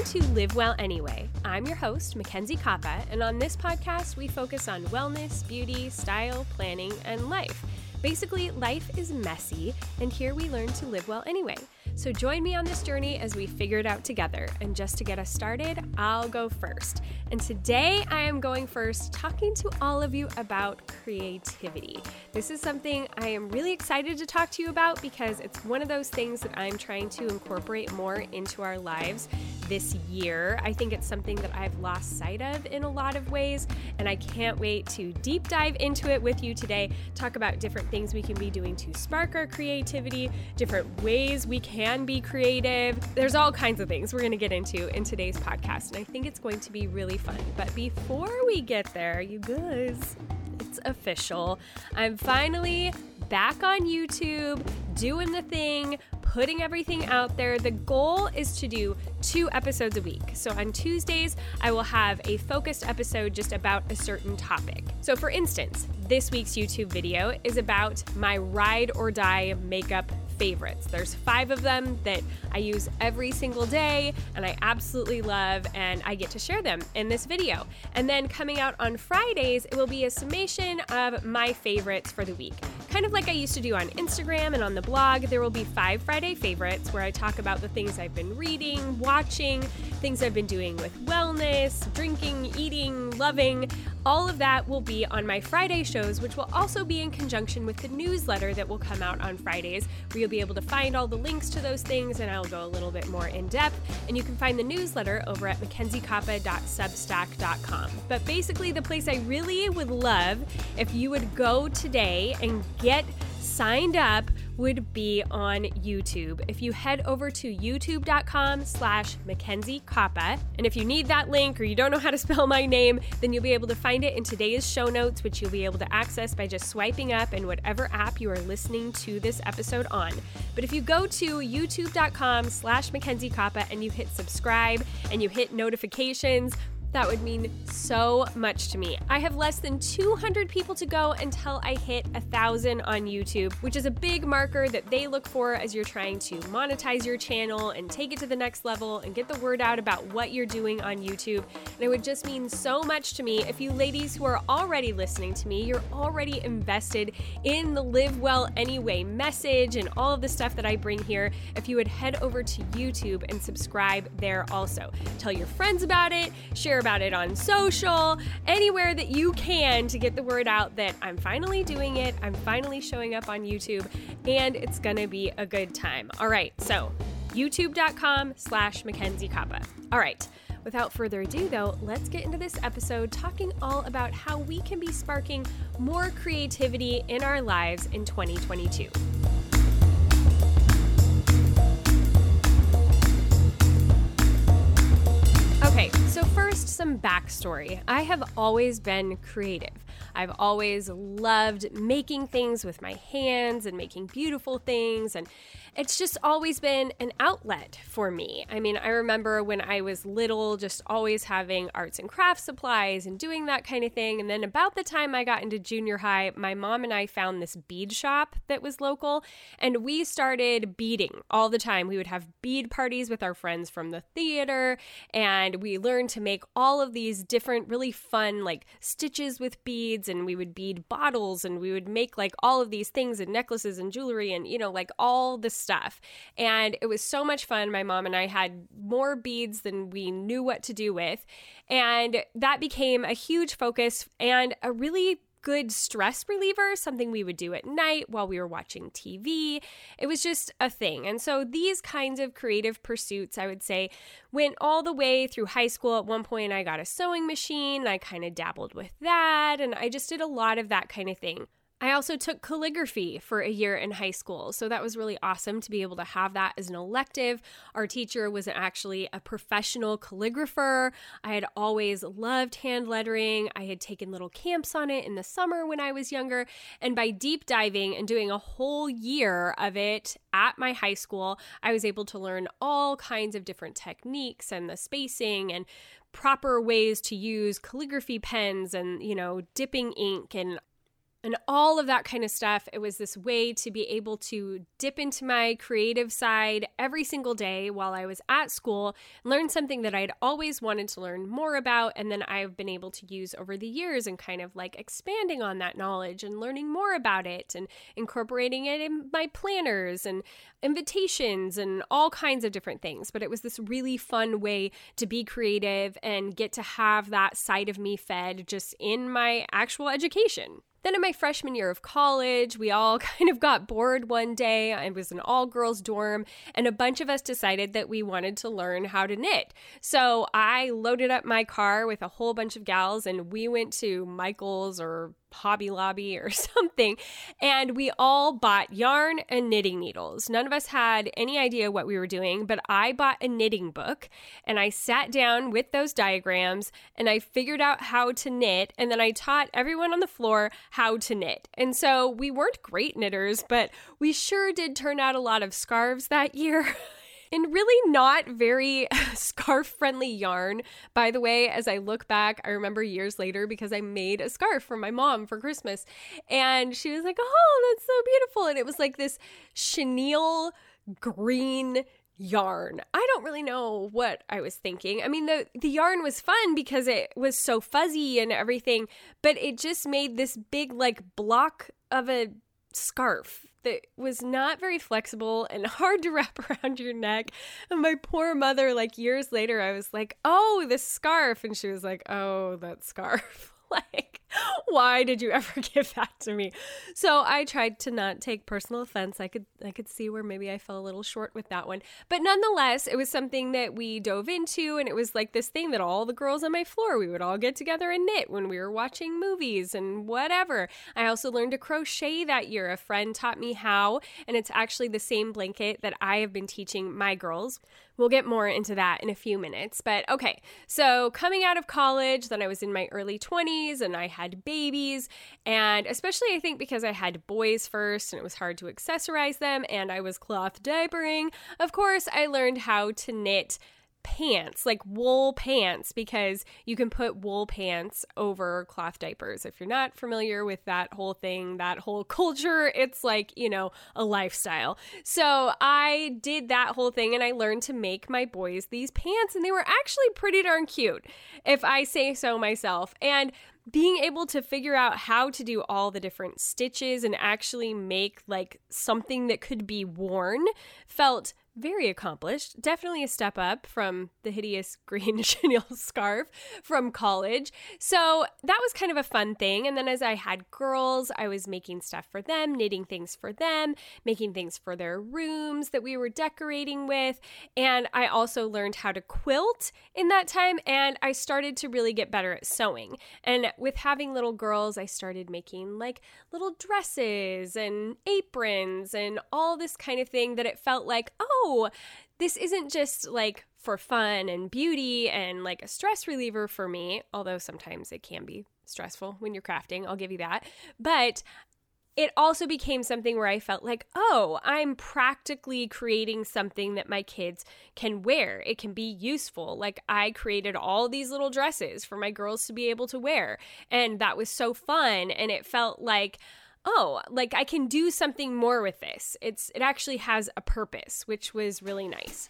to Live Well Anyway. I'm your host, Mackenzie Koppa, and on this podcast, we focus on wellness, beauty, style, planning, and life. Basically, life is messy, and here we learn to live well anyway. So join me on this journey as we figure it out together. And just to get us started, I'll go first. And today I am going first, talking to all of you about creativity. This is something I am really excited to talk to you about because it's one of those things that I'm trying to incorporate more into our lives this year. I think it's something that I've lost sight of in a lot of ways, and I can't wait to deep dive into it with you today, talk about different things we can be doing to spark our creativity, different ways we can be creative. There's all kinds of things we're going to get into in today's podcast, and I think it's going to be really fun. But before we get there, you guys, it's official. I'm finally back on YouTube, doing the thing, putting everything out there. The goal is to do 2 episodes a week. So on Tuesdays, I will have a focused episode just about a certain topic. So for instance, this week's YouTube video is about my ride or die makeup favorites. There's 5 of them that I use every single day and I absolutely love, and I get to share them in this video. And then coming out on Fridays, it will be a summation of my favorites for the week. Kind of like I used to do on Instagram and on the blog, there will be 5 Friday favorites where I talk about the things I've been reading, watching, things I've been doing with wellness, drinking, eating, loving. All of that will be on my Friday shows, which will also be in conjunction with the newsletter that will come out on Fridays, where you'll be able to find all the links to those things, and I'll go a little bit more in depth. And you can find the newsletter over at mackenziekoppa.substack.com. But basically, the place I really would love if you would go today and get signed up would be on YouTube. If you head over to youtube.com/MackenzieKoppa, and if you need that link or you don't know how to spell my name, then you'll be able to find it in today's show notes, which you'll be able to access by just swiping up in whatever app you are listening to this episode on. But if you go to youtube.com/MackenzieKoppa and you hit subscribe and you hit notifications, that would mean so much to me. I have less than 200 people to go until I hit 1,000 on YouTube, which is a big marker that they look for as you're trying to monetize your channel and take it to the next level and get the word out about what you're doing on YouTube. And it would just mean so much to me if you ladies who are already listening to me, you're already invested in the Live Well Anyway message and all of the stuff that I bring here, if you would head over to YouTube and subscribe there also. Tell your friends about it, share about it on social, anywhere that you can to get the word out that I'm finally doing it, I'm finally showing up on YouTube, and it's gonna be a good time. All right, so youtube.com/MackenzieKoppa. All right, without further ado though, let's get into this episode talking all about how we can be sparking more creativity in our lives in 2022. Okay, so first, some backstory. I have always been creative. I've always loved making things with my hands and making beautiful things, and it's just always been an outlet for me. I mean, I remember when I was little, just always having arts and crafts supplies and doing that kind of thing. And then about the time I got into junior high, my mom and I found this bead shop that was local, and we started beading all the time. We would have bead parties with our friends from the theater, and we learned to make all of these different really fun like stitches with beads, and we would bead bottles, and we would make like all of these things and necklaces and jewelry and, you know, like all this stuff. And it was so much fun. My mom and I had more beads than we knew what to do with. And that became a huge focus and a really good stress reliever, something we would do at night while we were watching TV. It was just a thing. And so these kinds of creative pursuits, I would say, went all the way through high school. At one point, I got a sewing machine. I kind of dabbled with that, and I just did a lot of that kind of thing. I also took calligraphy for a year in high school, so that was really awesome to be able to have that as an elective. Our teacher was actually a professional calligrapher. I had always loved hand lettering. I had taken little camps on it in the summer when I was younger, and by deep diving and doing a whole year of it at my high school, I was able to learn all kinds of different techniques and the spacing and proper ways to use calligraphy pens and, dipping ink and and all of that kind of stuff. It was this way to be able to dip into my creative side every single day while I was at school, learn something that I'd always wanted to learn more about, and then I've been able to use over the years and kind of like expanding on that knowledge and learning more about it and incorporating it in my planners and invitations and all kinds of different things. But it was this really fun way to be creative and get to have that side of me fed just in my actual education. Then in my freshman year of college, we all kind of got bored one day. It was an all-girls dorm, and a bunch of us decided that we wanted to learn how to knit. So I loaded up my car with a whole bunch of gals, and we went to Michael's or Hobby Lobby or something, and we all bought yarn and knitting needles. None of us had any idea what we were doing, but I bought a knitting book, and I sat down with those diagrams, and I figured out how to knit, and then I taught everyone on the floor how to knit. And so we weren't great knitters, but we sure did turn out a lot of scarves that year. And really not very scarf-friendly yarn. By the way, as I look back, I remember years later because I made a scarf for my mom for Christmas. And she was like, oh, that's so beautiful. And it was like this chenille green yarn. I don't really know what I was thinking. I mean, the yarn was fun because it was so fuzzy and everything, but it just made this big like block of a scarf that was not very flexible and hard to wrap around your neck. And my poor mother, like years later, I was like, oh, this scarf. And she was like, oh, that scarf. Like, why did you ever give that to me? So I tried to not take personal offense. I could see where maybe I fell a little short with that one. But nonetheless, it was something that we dove into, and it was like this thing that all the girls on my floor, we would all get together and knit when we were watching movies and whatever. I also learned to crochet that year. A friend taught me how, and it's actually the same blanket that I have been teaching my girls. We'll get more into that in a few minutes. But okay, so coming out of college, then I was in my early 20s and I had babies. And especially I think because I had boys first and it was hard to accessorize them and I was cloth diapering, of course, I learned how to knit pants, like wool pants, because you can put wool pants over cloth diapers. If you're not familiar with that whole thing, that whole culture, it's like, you know, a lifestyle. So I did that whole thing and I learned to make my boys these pants, and they were actually pretty darn cute, if I say so myself. And being able to figure out how to do all the different stitches and actually make like something that could be worn felt very accomplished. Definitely a step up from the hideous green chenille scarf from college. So that was kind of a fun thing. And then as I had girls, I was making stuff for them, knitting things for them, making things for their rooms that we were decorating with. And I also learned how to quilt in that time. And I started to really get better at sewing. And with having little girls, I started making like little dresses and aprons and all this kind of thing that it felt like, oh, this isn't just like for fun and beauty and like a stress reliever for me, although sometimes it can be stressful when you're crafting, I'll give you that. But it also became something where I felt like, oh, I'm practically creating something that my kids can wear. It can be useful. Like I created all these little dresses for my girls to be able to wear. And that was so fun. And it felt like, oh, like I can do something more with this. It actually has a purpose, which was really nice.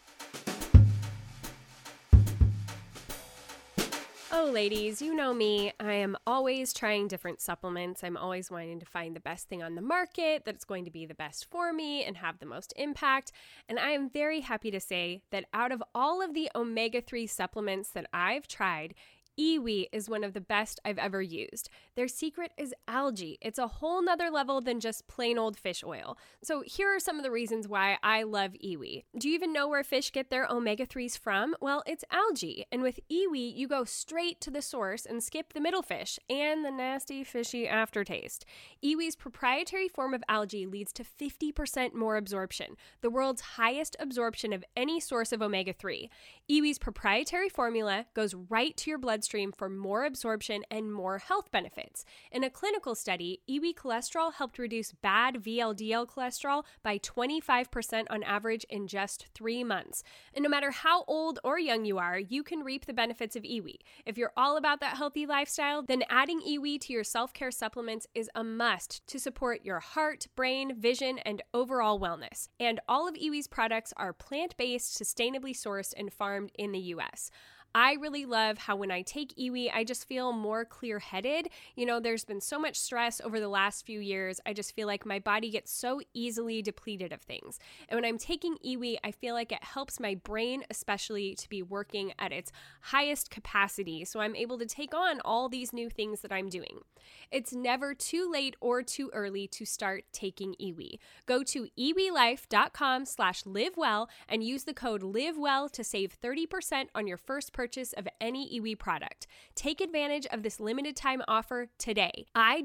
Oh, ladies, you know me. I am always trying different supplements. I'm always wanting to find the best thing on the market that's going to be the best for me and have the most impact. And I am very happy to say that out of all of the omega-3 supplements that I've tried, iwi is one of the best I've ever used. Their secret is algae. It's a whole nother level than just plain old fish oil. So here are some of the reasons why I love iwi. Do you even know where fish get their omega-3s from? Well, it's algae. And with iwi, you go straight to the source and skip the middle fish and the nasty fishy aftertaste. Iwi's proprietary form of algae leads to 50% more absorption, the world's highest absorption of any source of omega-3. Iwi's proprietary formula goes right to your bloodstream bloodstream for more absorption and more health benefits. In a clinical study, iwi cholesterol helped reduce bad VLDL cholesterol by 25% on average in just 3 months. And no matter how old or young you are, you can reap the benefits of iwi. If you're all about that healthy lifestyle, then adding iwi to your self-care supplements is a must to support your heart, brain, vision, and overall wellness. And all of iwi's products are plant-based, sustainably sourced, and farmed in the U.S. I really love how when I take iwi, I just feel more clear-headed. You know, there's been so much stress over the last few years. I just feel like my body gets so easily depleted of things. And when I'm taking iwi, I feel like it helps my brain especially to be working at its highest capacity. So I'm able to take on all these new things that I'm doing. It's never too late or too early to start taking iwi. Go to iwilife.com/livewell and use the code LIVEWELL to save 30% on your first purchase of any iwi product. Take advantage of this limited time offer today.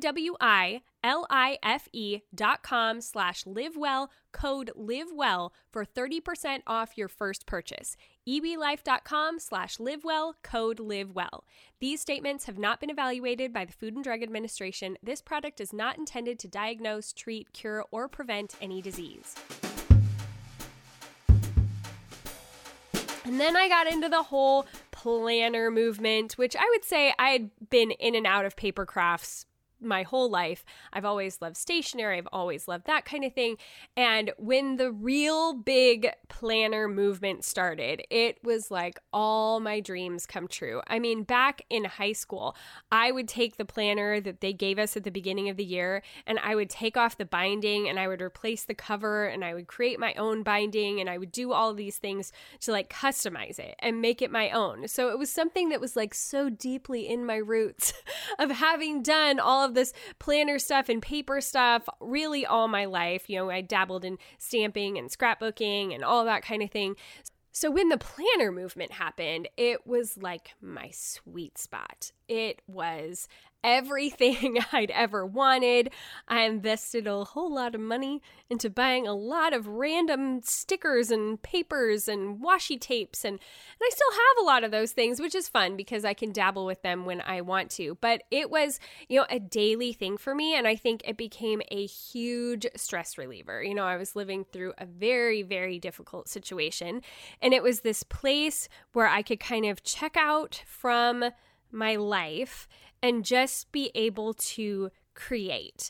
iwilife.com/livewell, code LIVEWELL for 30% off your first purchase. iwilife.com/livewell, code LIVEWELL. These statements have not been evaluated by the Food and Drug Administration. This product is not intended to diagnose, treat, cure, or prevent any disease. And then I got into the whole planner movement, which I would say I had been in and out of paper crafts my whole life. I've always loved stationery. I've always loved that kind of thing. And when the real big planner movement started, it was like all my dreams come true. I mean, back in high school, I would take the planner that they gave us at the beginning of the year and I would take off the binding and I would replace the cover and I would create my own binding and I would do all of these things to like customize it and make it my own. So it was something that was like so deeply in my roots of having done all of this planner stuff and paper stuff really all my life. You know, I dabbled in stamping and scrapbooking and all that kind of thing. So when the planner movement happened, it was like my sweet spot. It was everything I'd ever wanted. I invested a whole lot of money into buying a lot of random stickers and papers and washi tapes. And I still have a lot of those things, which is fun because I can dabble with them when I want to. But it was, you know, a daily thing for me. And I think it became a huge stress reliever. You know, I was living through a very, very difficult situation. And it was this place where I could kind of check out from my life and just be able to create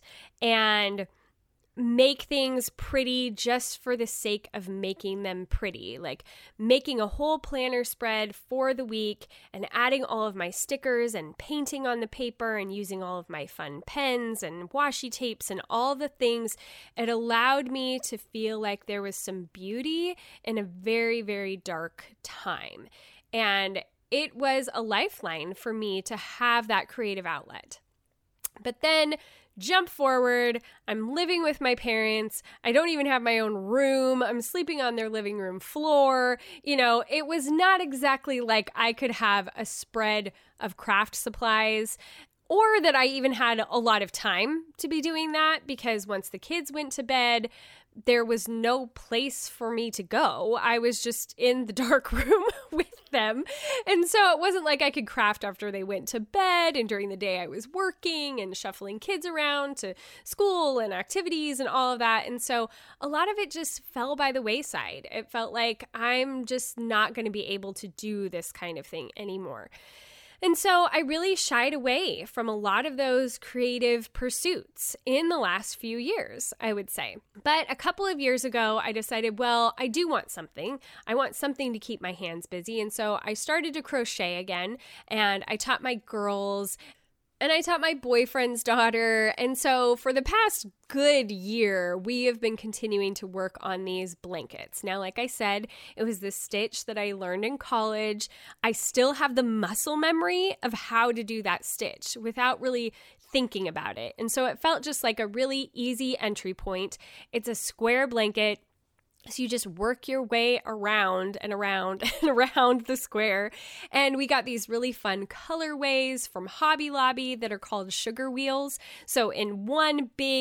and make things pretty just for the sake of making them pretty, like making a whole planner spread for the week and adding all of my stickers and painting on the paper and using all of my fun pens and washi tapes and all the things. It allowed me to feel like there was some beauty in a very, very dark time. And it was a lifeline for me to have that creative outlet. But then jump forward, I'm living with my parents. I don't even have my own room. I'm sleeping on their living room floor. You know, it was not exactly like I could have a spread of craft supplies or that I even had a lot of time to be doing that because once the kids went to bed, there was no place for me to go. I was just in the dark room with them. And so it wasn't like I could craft after they went to bed. And during the day I was working and shuffling kids around to school and activities and all of that. And so a lot of it just fell by the wayside. It felt like I'm just not going to be able to do this kind of thing anymore. And so I really shied away from a lot of those creative pursuits in the last few years, I would say. But a couple of years ago, I decided, well, I do want something. I want something to keep my hands busy. And so I started to crochet again, and I taught my girls and I taught my boyfriend's daughter. And so for the past good year, we have been continuing to work on these blankets. Now, like I said, it was this stitch that I learned in college. I still have the muscle memory of how to do that stitch without really thinking about it. And so it felt just like a really easy entry point. It's a square blanket. So you just work your way around and around and around the square. And we got these really fun colorways from Hobby Lobby that are called sugar wheels. So in one big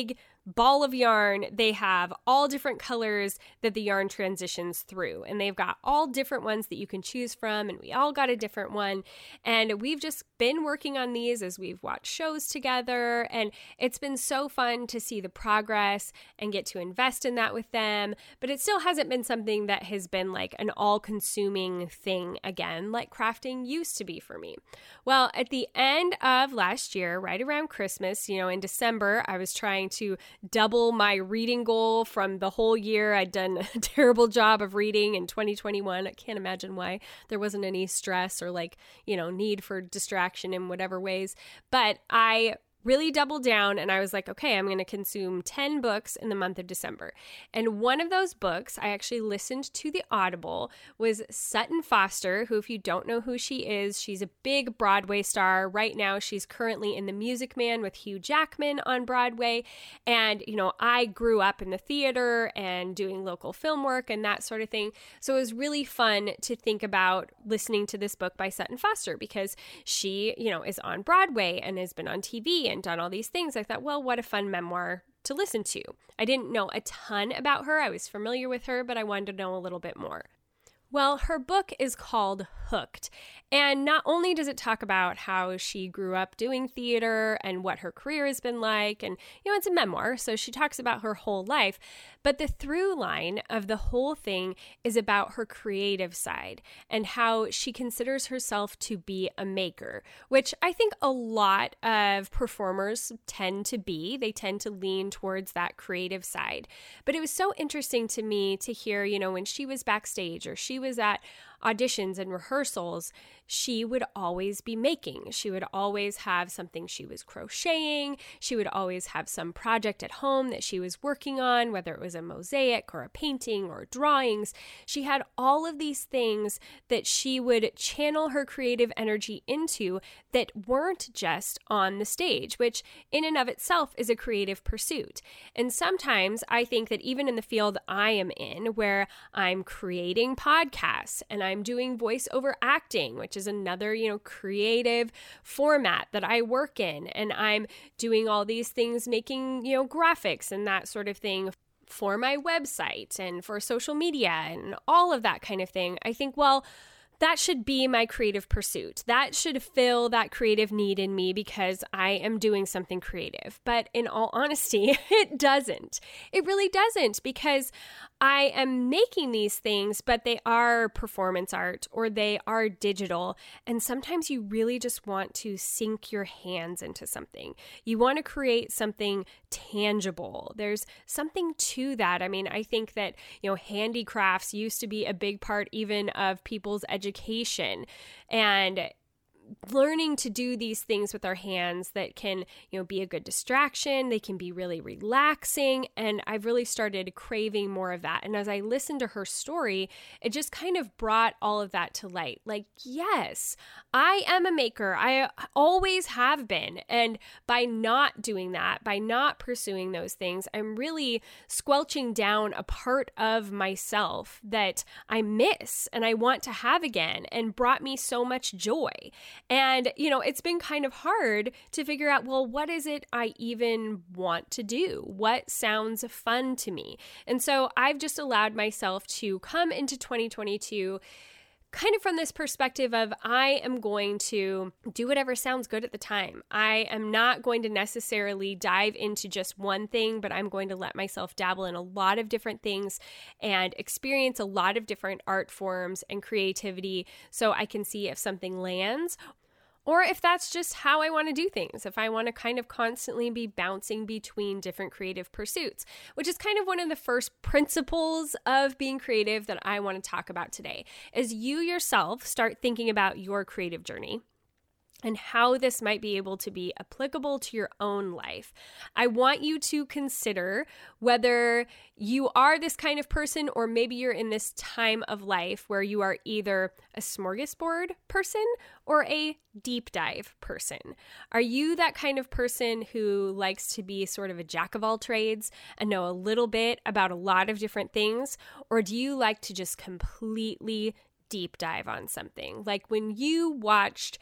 ball of yarn. They have all different colors that the yarn transitions through, and they've got all different ones that you can choose from, and we all got a different one. And we've just been working on these as we've watched shows together, and it's been so fun to see the progress and get to invest in that with them. But it still hasn't been something that has been like an all-consuming thing again, like crafting used to be for me. Well, at the end of last year, right around Christmas, in December, I was trying to double my reading goal from the whole year. I'd done a terrible job of reading in 2021. I can't imagine why. There wasn't any stress or need for distraction in whatever ways. But I really doubled down and I was like, okay, I'm going to consume 10 books in the month of December. And one of those books I actually listened to the Audible was Sutton Foster, who, if you don't know who she is, she's a big Broadway star. Right now, she's currently in The Music Man with Hugh Jackman on Broadway. And, I grew up in the theater and doing local film work and that sort of thing. So it was really fun to think about listening to this book by Sutton Foster because she, is on Broadway and has been on TV and done all these things. I thought, well, what a fun memoir to listen to. I didn't know a ton about her. I was familiar with her, but I wanted to know a little bit more. Well, her book is called Hooked, and not only does it talk about how she grew up doing theater and what her career has been like, and, it's a memoir, so she talks about her whole life, but the through line of the whole thing is about her creative side and how she considers herself to be a maker, which I think a lot of performers tend to be. They tend to lean towards that creative side. But it was so interesting to me to hear, when she was backstage or she was at auditions and rehearsals, she would always be making. She would always have something she was crocheting. She would always have some project at home that she was working on, whether it was a mosaic or a painting or drawings. She had all of these things that she would channel her creative energy into that weren't just on the stage, which in and of itself is a creative pursuit. And sometimes I think that even in the field I am in, where I'm creating podcasts and I'm doing voiceover acting, which is another, creative format that I work in. And I'm doing all these things, making, graphics and that sort of thing for my website and for social media and all of that kind of thing. I think, well, that should be my creative pursuit. That should fill that creative need in me because I am doing something creative. But in all honesty, it doesn't. It really doesn't, because I am making these things, but they are performance art or they are digital. And sometimes you really just want to sink your hands into something. You want to create something tangible. There's something to that. I mean, I think that, handicrafts used to be a big part even of people's education, and learning to do these things with our hands that can, be a good distraction. They can be really relaxing. And I've really started craving more of that. And as I listened to her story, it just kind of brought all of that to light. Like, yes, I am a maker. I always have been. And by not doing that, by not pursuing those things, I'm really squelching down a part of myself that I miss and I want to have again and brought me so much joy. And, it's been kind of hard to figure out, well, what is it I even want to do? What sounds fun to me? And so I've just allowed myself to come into 2022 kind of from this perspective of I am going to do whatever sounds good at the time. I am not going to necessarily dive into just one thing, but I'm going to let myself dabble in a lot of different things and experience a lot of different art forms and creativity so I can see if something lands, or if that's just how I want to do things, if I want to kind of constantly be bouncing between different creative pursuits, which is kind of one of the first principles of being creative that I want to talk about today. As you yourself start thinking about your creative journey and how this might be able to be applicable to your own life, I want you to consider whether you are this kind of person, or maybe you're in this time of life where you are either a smorgasbord person or a deep dive person. Are you that kind of person who likes to be sort of a jack of all trades and know a little bit about a lot of different things? Or do you like to just completely deep dive on something? Like when you watched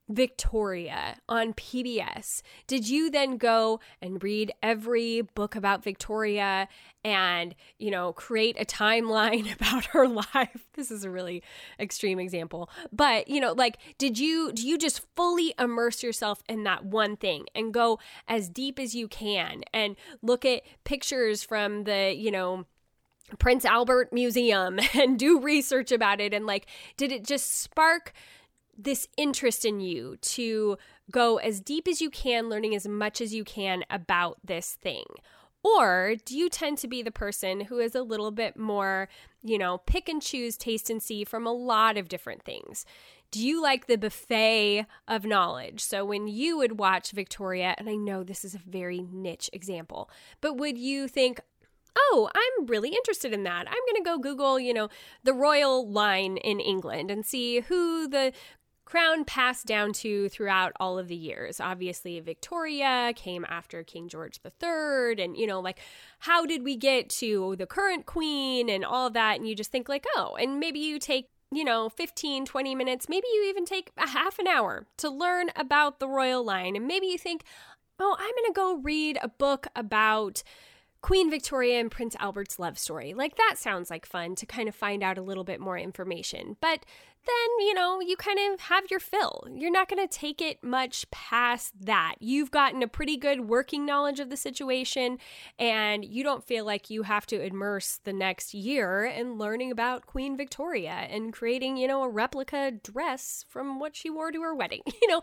Victoria on PBS, did you then go and read every book about Victoria and, create a timeline about her life? This is a really extreme example. But, do you just fully immerse yourself in that one thing and go as deep as you can and look at pictures from the, Prince Albert Museum and do research about it? And did it just spark this interest in you to go as deep as you can, learning as much as you can about this thing? Or do you tend to be the person who is a little bit more, pick and choose, taste and see from a lot of different things? Do you like the buffet of knowledge? So when you would watch Victoria, and I know this is a very niche example, but would you think, oh, I'm really interested in that. I'm going to go Google, the royal line in England and see who the crown passed down to throughout all of the years. Obviously, Victoria came after King George III, and, how did we get to the current queen and all of that? And you just think and maybe you take 15, 20 minutes, maybe you even take a half an hour to learn about the royal line. And maybe you think, oh, I'm going to go read a book about Queen Victoria and Prince Albert's love story. That sounds like fun to kind of find out a little bit more information. But then, you kind of have your fill. You're not going to take it much past that. You've gotten a pretty good working knowledge of the situation, and you don't feel like you have to immerse the next year in learning about Queen Victoria and creating, a replica dress from what she wore to her wedding.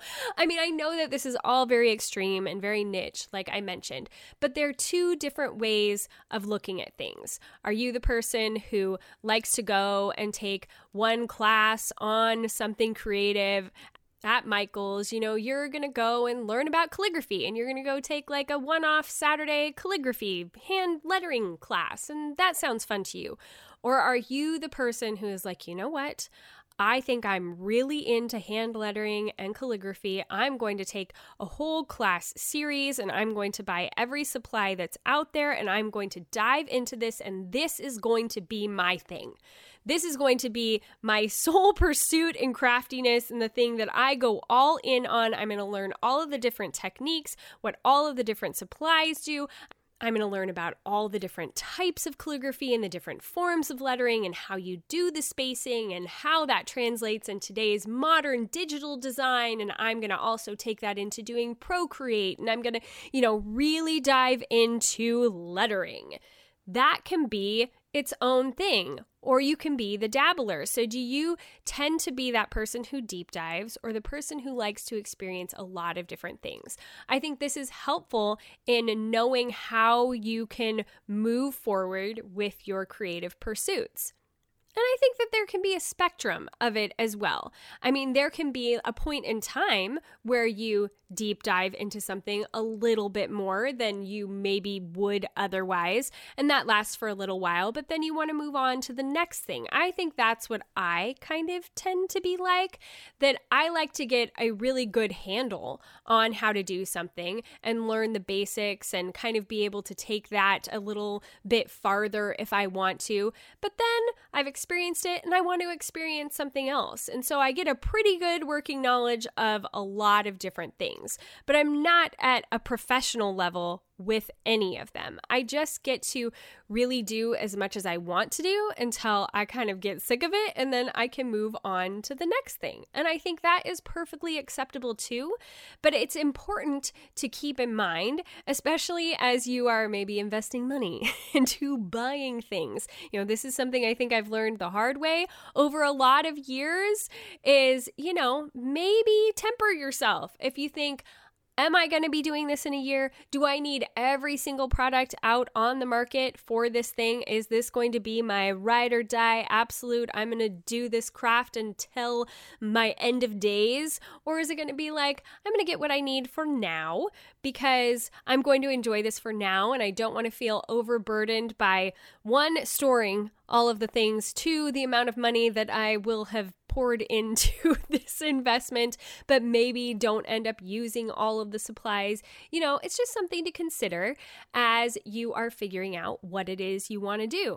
I know that this is all very extreme and very niche, like I mentioned, but there are two different ways of looking at things. Are you the person who likes to go and take one class on something creative at Michael's? You're going to go and learn about calligraphy, and you're going to go take a one-off Saturday calligraphy hand lettering class, and that sounds fun to you. Or are you the person who is like, you know what? I think I'm really into hand lettering and calligraphy. I'm going to take a whole class series, and I'm going to buy every supply that's out there, and I'm going to dive into this, and this is going to be my thing. This is going to be my sole pursuit in craftiness and the thing that I go all in on. I'm going to learn all of the different techniques, what all of the different supplies do. I'm going to learn about all the different types of calligraphy and the different forms of lettering and how you do the spacing and how that translates in today's modern digital design. And I'm going to also take that into doing Procreate, and I'm going to, really dive into lettering. That can be its own thing. Or you can be the dabbler. So do you tend to be that person who deep dives, or the person who likes to experience a lot of different things? I think this is helpful in knowing how you can move forward with your creative pursuits. And I think that there can be a spectrum of it as well. There can be a point in time where you deep dive into something a little bit more than you maybe would otherwise, and that lasts for a little while, but then you want to move on to the next thing. I think that's what I kind of tend to be like, that I like to get a really good handle on how to do something and learn the basics and kind of be able to take that a little bit farther if I want to, but then I've experienced it and I want to experience something else. And so I get a pretty good working knowledge of a lot of different things. But I'm not at a professional level with any of them. I just get to really do as much as I want to do until I kind of get sick of it, and then I can move on to the next thing. And I think that is perfectly acceptable too, but it's important to keep in mind, especially as you are maybe investing money into buying things. This is something I think I've learned the hard way over a lot of years is, maybe temper yourself. If you think, am I going to be doing this in a year? Do I need every single product out on the market for this thing? Is this going to be my ride or die absolute? I'm going to do this craft until my end of days? Or is it going to be like, I'm going to get what I need for now because I'm going to enjoy this for now and I don't want to feel overburdened by, one, storing all of the things, two, the amount of money that I will have poured into this investment, but maybe don't end up using all of the supplies. It's just something to consider as you are figuring out what it is you want to do.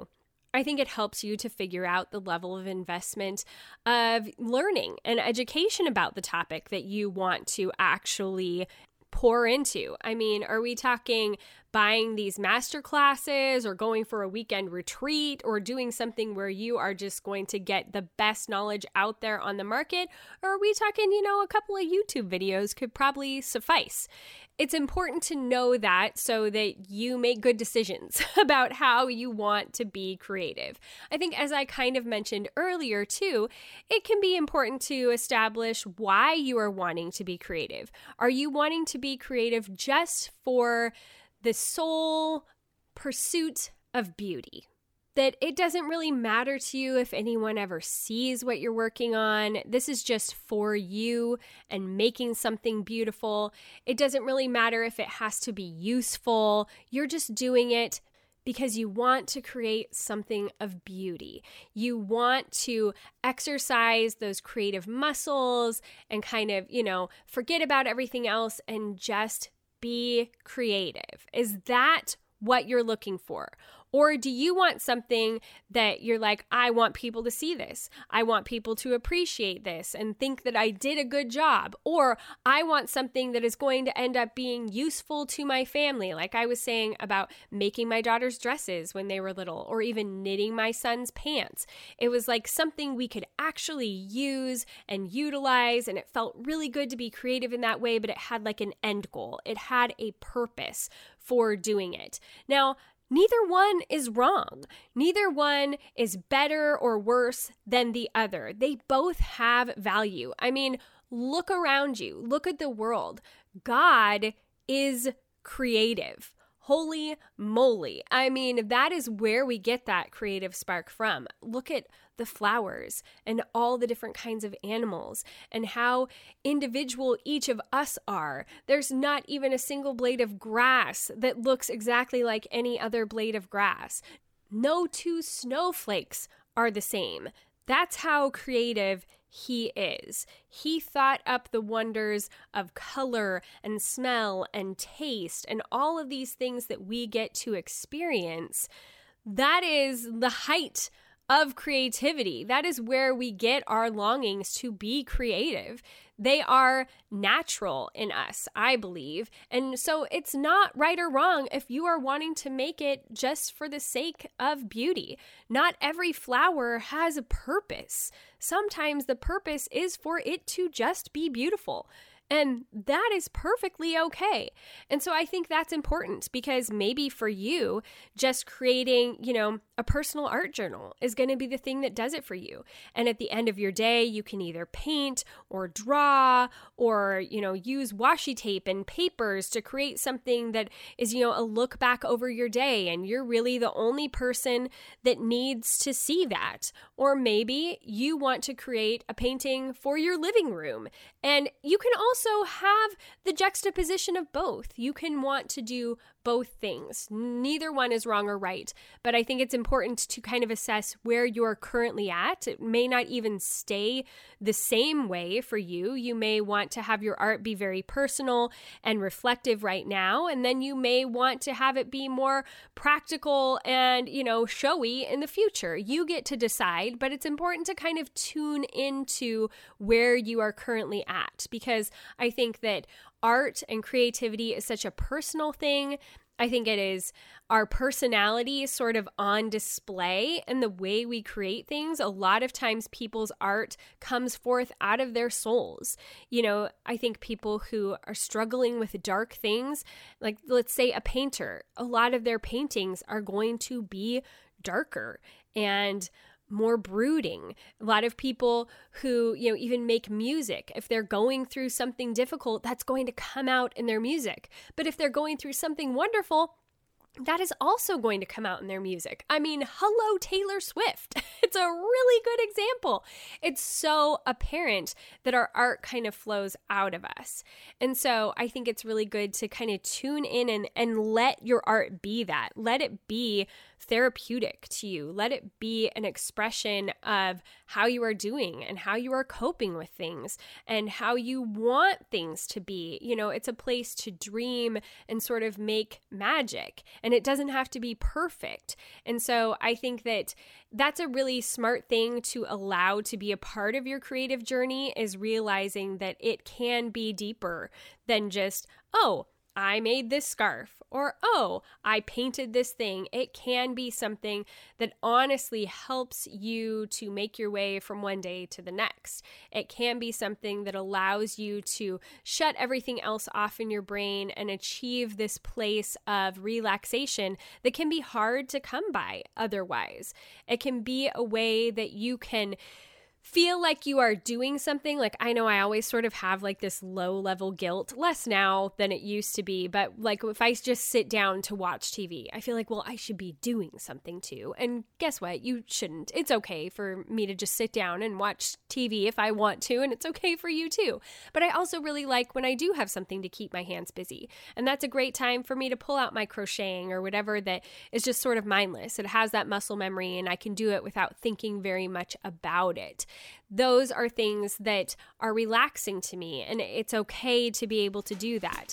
I think it helps you to figure out the level of investment of learning and education about the topic that you want to actually pour into. I mean, are we talking buying these master classes or going for a weekend retreat or doing something where you are just going to get the best knowledge out there on the market? Or are we talking, a couple of YouTube videos could probably suffice? It's important to know that so that you make good decisions about how you want to be creative. I think, as I kind of mentioned earlier too, it can be important to establish why you are wanting to be creative. Are you wanting to be creative just for the sole pursuit of beauty? That it doesn't really matter to you if anyone ever sees what you're working on. This is just for you and making something beautiful. It doesn't really matter if it has to be useful. You're just doing it because you want to create something of beauty. You want to exercise those creative muscles and kind of, forget about everything else and just be creative. Is that what you're looking for? Or do you want something that you're like, I want people to see this. I want people to appreciate this and think that I did a good job. Or I want something that is going to end up being useful to my family. Like I was saying about making my daughter's dresses when they were little, or even knitting my son's pants. It was like something we could actually use and utilize. And it felt really good to be creative in that way, but it had like an end goal. It had a purpose for doing it. Now, neither one is wrong. Neither one is better or worse than the other. They both have value. I mean, look around you. Look at the world. God is creative. Holy moly. I mean, that is where we get that creative spark from. Look at the flowers and all the different kinds of animals and how individual each of us are. There's not even a single blade of grass that looks exactly like any other blade of grass. No two snowflakes are the same. That's how creative he is. He thought up the wonders of color and smell and taste and all of these things that we get to experience. That is the height of creativity. That is where we get our longings to be creative. They are natural in us, I believe. And so it's not right or wrong if you are wanting to make it just for the sake of beauty. Not every flower has a purpose. Sometimes the purpose is for it to just be beautiful. And that is perfectly okay. And so I think that's important because maybe for you, just creating, a personal art journal is going to be the thing that does it for you. And at the end of your day, you can either paint or draw or, use washi tape and papers to create something that is, a look back over your day. And you're really the only person that needs to see that. Or maybe you want to create a painting for your living room. And you can also have the juxtaposition of both. You can want to do both things. Neither one is wrong or right, but I think it's important to kind of assess where you're currently at. It may not even stay the same way for you. You may want to have your art be very personal and reflective right now, and then you may want to have it be more practical and, showy in the future. You get to decide, but it's important to kind of tune into where you are currently at, because I think that art and creativity is such a personal thing. I think it is our personality sort of on display and the way we create things. A lot of times people's art comes forth out of their souls. I think people who are struggling with dark things, like let's say a painter, a lot of their paintings are going to be darker and more brooding. A lot of people who, even make music, if they're going through something difficult, that's going to come out in their music. But if they're going through something wonderful, that is also going to come out in their music. I mean, hello, Taylor Swift. It's a really good example. It's so apparent that our art kind of flows out of us. And so I think it's really good to kind of tune in and let your art be that. Let it be therapeutic to you. Let it be an expression of how you are doing and how you are coping with things and how you want things to be. It's a place to dream and sort of make magic. and it doesn't have to be perfect. And so I think that that's a really smart thing to allow to be a part of your creative journey, is realizing that it can be deeper than just, oh, I made this scarf, or, oh, I painted this thing. It can be something that honestly helps you to make your way from one day to the next. It can be something that allows you to shut everything else off in your brain and achieve this place of relaxation that can be hard to come by otherwise. It can be a way that you can feel like you are doing something. Like, I know I always sort of have like this low level guilt, less now than it used to be, but like if I just sit down to watch TV, I feel like, well, I should be doing something too. And guess what? You shouldn't. It's okay for me to just sit down and watch TV if I want to, and it's okay for you too. But I also really like when I do have something to keep my hands busy. And that's a great time for me to pull out my crocheting or whatever that is just sort of mindless. It has that muscle memory and I can do it without thinking very much about it. Those are things that are relaxing to me, and it's okay to be able to do that.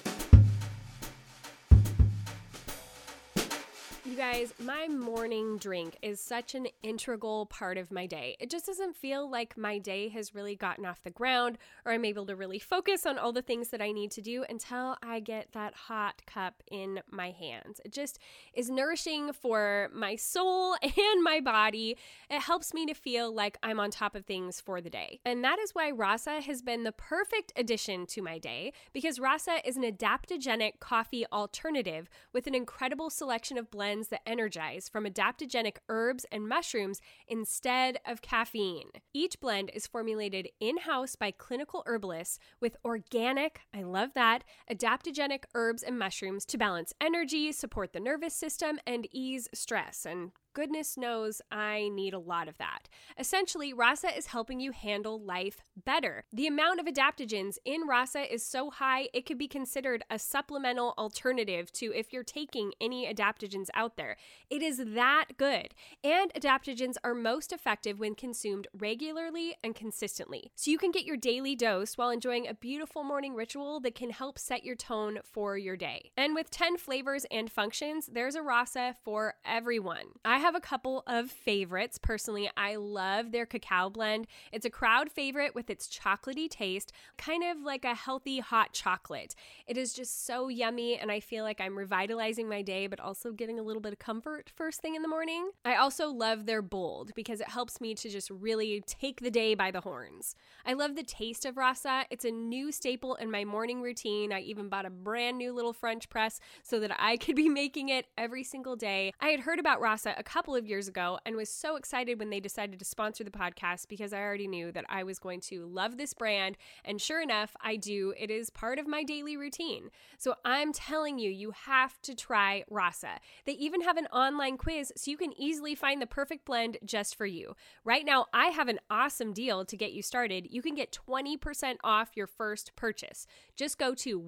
You guys, my morning drink is such an integral part of my day. It just doesn't feel like my day has really gotten off the ground, or I'm able to really focus on all the things that I need to do until I get that hot cup in my hands. It just is nourishing for my soul and my body. It helps me to feel like I'm on top of things for the day. And that is why Rasa has been the perfect addition to my day, because Rasa is an adaptogenic coffee alternative with an incredible selection of blends that energize from adaptogenic herbs and mushrooms instead of caffeine. Each blend is formulated in-house by clinical herbalists with organic, I love that, adaptogenic herbs and mushrooms to balance energy, support the nervous system, and ease stress. And goodness knows I need a lot of that. Essentially, Rasa is helping you handle life better. The amount of adaptogens in Rasa is so high, it could be considered a supplemental alternative to if you're taking any adaptogens out there. It is that good. And adaptogens are most effective when consumed regularly and consistently. So you can get your daily dose while enjoying a beautiful morning ritual that can help set your tone for your day. And with 10 flavors and functions, there's a Rasa for everyone. I have a couple of favorites. Personally, I love their cacao blend. It's a crowd favorite with its chocolatey taste, kind of like a healthy hot chocolate. It is just so yummy, and I feel like I'm revitalizing my day, but also getting a little bit of comfort first thing in the morning. I also love their bold because it helps me to just really take the day by the horns. I love the taste of Rasa. It's a new staple in my morning routine. I even bought a brand new little French press so that I could be making it every single day. I had heard about Rasa a couple of years ago and was so excited when they decided to sponsor the podcast because I already knew that I was going to love this brand, and sure enough, I do. It is part of my daily routine. So I'm telling you, you have to try Rasa. They even have an online quiz so you can easily find the perfect blend just for you. Right now, I have an awesome deal to get you started. You can get 20% off your first purchase. Just go to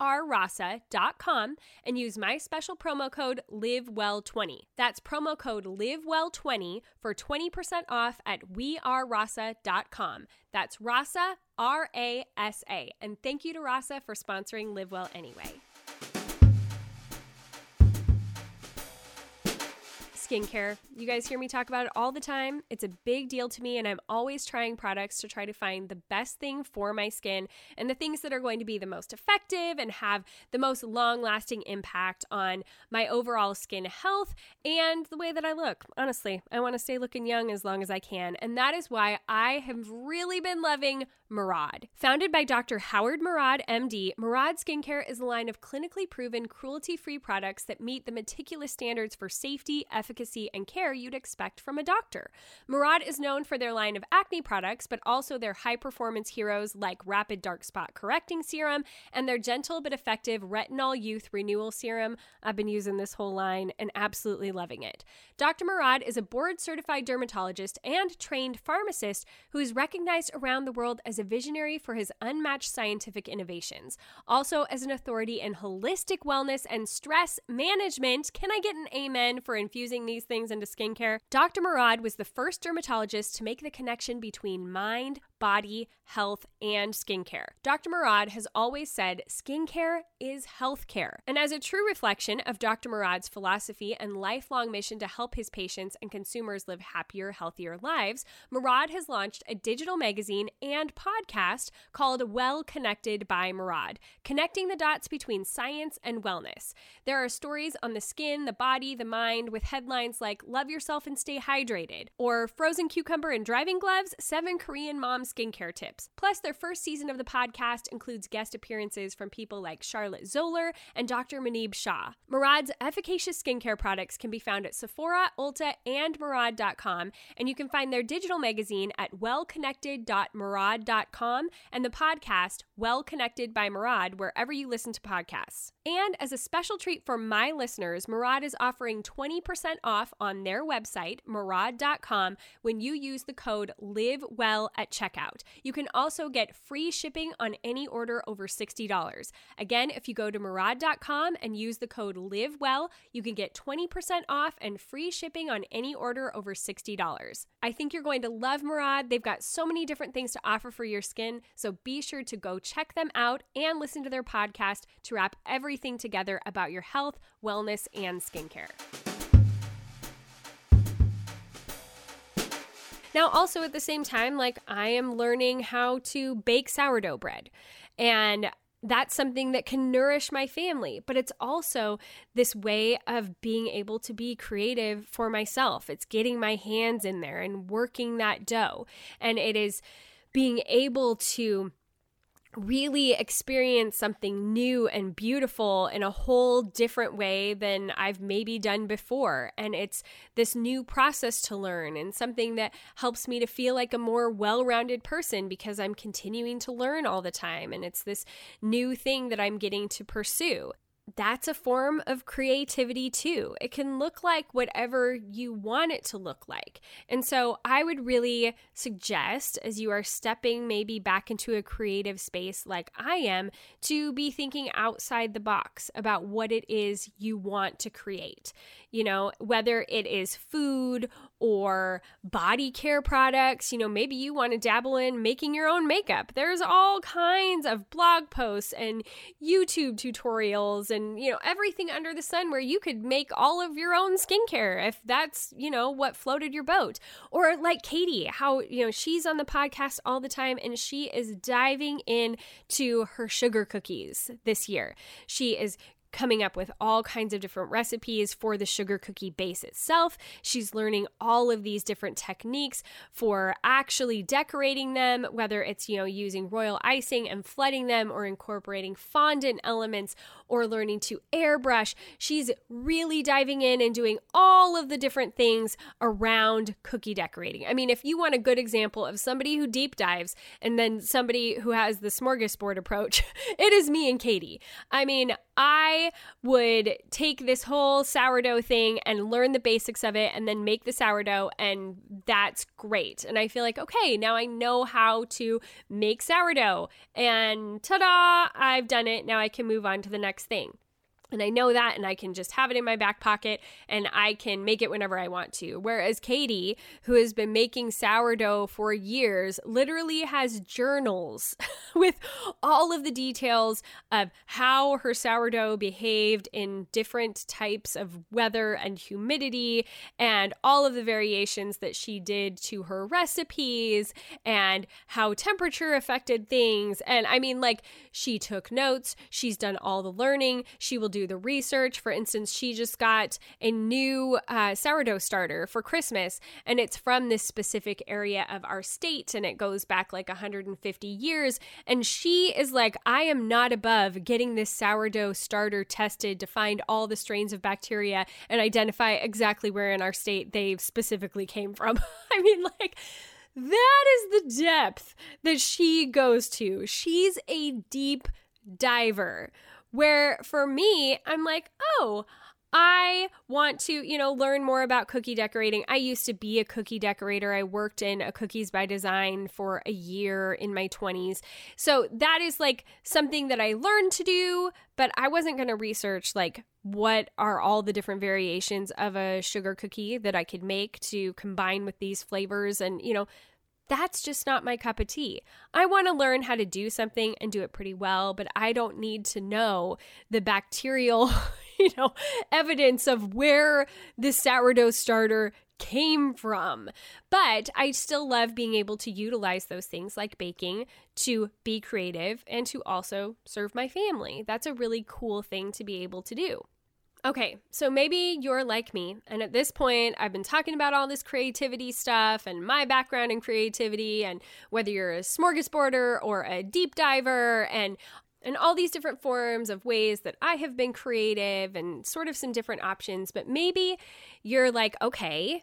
wearerasa.com and use my special promo code LIVEWELL20. That's promo code LIVEWELL20 for 20% off at wearerasa.com. That's Rasa, R-A-S-A. And thank you to Rasa for sponsoring Live Well Anyway. Skincare. You guys hear me talk about it all the time. It's a big deal to me, and I'm always trying products to try to find the best thing for my skin and the things that are going to be the most effective and have the most long-lasting impact on my overall skin health and the way that I look. Honestly, I want to stay looking young as long as I can, and that is why I have really been loving Murad. Founded by Dr. Howard Murad, MD, Murad Skincare is a line of clinically proven cruelty-free products that meet the meticulous standards for safety, efficacy, and care you'd expect from a doctor. Murad is known for their line of acne products, but also their high-performance heroes like Rapid Dark Spot Correcting Serum and their gentle but effective Retinol Youth Renewal Serum. I've been using this whole line and absolutely loving it. Dr. Murad is a board-certified dermatologist and trained pharmacist who is recognized around the world as a visionary for his unmatched scientific innovations. Also as an authority in holistic wellness and stress management. Can I get an amen for infusing these things into skincare. Dr. Murad was the first dermatologist to make the connection between mind, body, health, and skincare. Dr. Murad has always said skincare is healthcare. And as a true reflection of Dr. Murad's philosophy and lifelong mission to help his patients and consumers live happier, healthier lives, Murad has launched a digital magazine and podcast called Well Connected by Murad, connecting the dots between science and wellness. There are stories on the skin, the body, the mind, with headlines like Love Yourself and Stay Hydrated, or Frozen Cucumber and Driving Gloves, 7 Korean Mom Skincare Tips. Plus, their first season of the podcast includes guest appearances from people like Charlotte Zoller and Dr. Manib Shah. Murad's efficacious skincare products can be found at Sephora, Ulta, and Murad.com, and you can find their digital magazine at wellconnected.murad.com and the podcast Well Connected by Murad wherever you listen to podcasts. And as a special treat for my listeners, Murad is offering 20% off on their website, Murad.com, when you use the code LIVEWELL at checkout. You can also get free shipping on any order over $60. Again, if you go to Murad.com and use the code LIVEWELL, you can get 20% off and free shipping on any order over $60. I think you're going to love Murad. They've got so many different things to offer for your skin, so be sure to go check them out and listen to their podcast to wrap everything together about your health, wellness, and skincare. Now, also at the same time, I am learning how to bake sourdough bread, and that's something that can nourish my family, but it's also this way of being able to be creative for myself. It's getting my hands in there and working that dough, and it is being able to really experience something new and beautiful in a whole different way than I've maybe done before. And it's this new process to learn and something that helps me to feel like a more well-rounded person because I'm continuing to learn all the time. And it's this new thing that I'm getting to pursue. That's a form of creativity too. It can look like whatever you want it to look like. And so I would really suggest, as you are stepping maybe back into a creative space like I am, to be thinking outside the box about what it is you want to create. You know, whether it is food or body care products, maybe you want to dabble in making your own makeup. There's all kinds of blog posts and YouTube tutorials and, everything under the sun where you could make all of your own skincare if that's, what floated your boat. Or like Katie, how, she's on the podcast all the time and she is diving into her sugar cookies this year. She is coming up with all kinds of different recipes for the sugar cookie base itself. She's learning all of these different techniques for actually decorating them, whether it's, using royal icing and flooding them or incorporating fondant elements or learning to airbrush. She's really diving in and doing all of the different things around cookie decorating. I mean, if you want a good example of somebody who deep dives and then somebody who has the smorgasbord approach, it is me and Katie. I mean, I would take this whole sourdough thing and learn the basics of it and then make the sourdough, and that's great. And I feel like, okay, now I know how to make sourdough, and ta-da, I've done it. Now I can move on to the next thing. And I know that, and I can just have it in my back pocket, and I can make it whenever I want to. Whereas Katie, who has been making sourdough for years, literally has journals with all of the details of how her sourdough behaved in different types of weather and humidity, and all of the variations that she did to her recipes, and how temperature affected things. And I mean, she took notes. She's done all the learning. She will do the research. For instance, she just got a new sourdough starter for Christmas, and it's from this specific area of our state, and it goes back 150 years. And she is like, I am not above getting this sourdough starter tested to find all the strains of bacteria and identify exactly where in our state they specifically came from. I mean, that is the depth that she goes to. She's a deep diver. Where for me, I'm like, oh, I want to, learn more about cookie decorating. I used to be a cookie decorator. I worked in a Cookies by Design for a year in my 20s. So that is something that I learned to do, but I wasn't going to research what are all the different variations of a sugar cookie that I could make to combine with these flavors. And, that's just not my cup of tea. I want to learn how to do something and do it pretty well, but I don't need to know the bacterial, evidence of where the sourdough starter came from. But I still love being able to utilize those things like baking to be creative and to also serve my family. That's a really cool thing to be able to do. Okay, so maybe you're like me, and at this point, I've been talking about all this creativity stuff and my background in creativity, and whether you're a smorgasborder or a deep diver, and all these different forms of ways that I have been creative and sort of some different options, but maybe you're like, okay,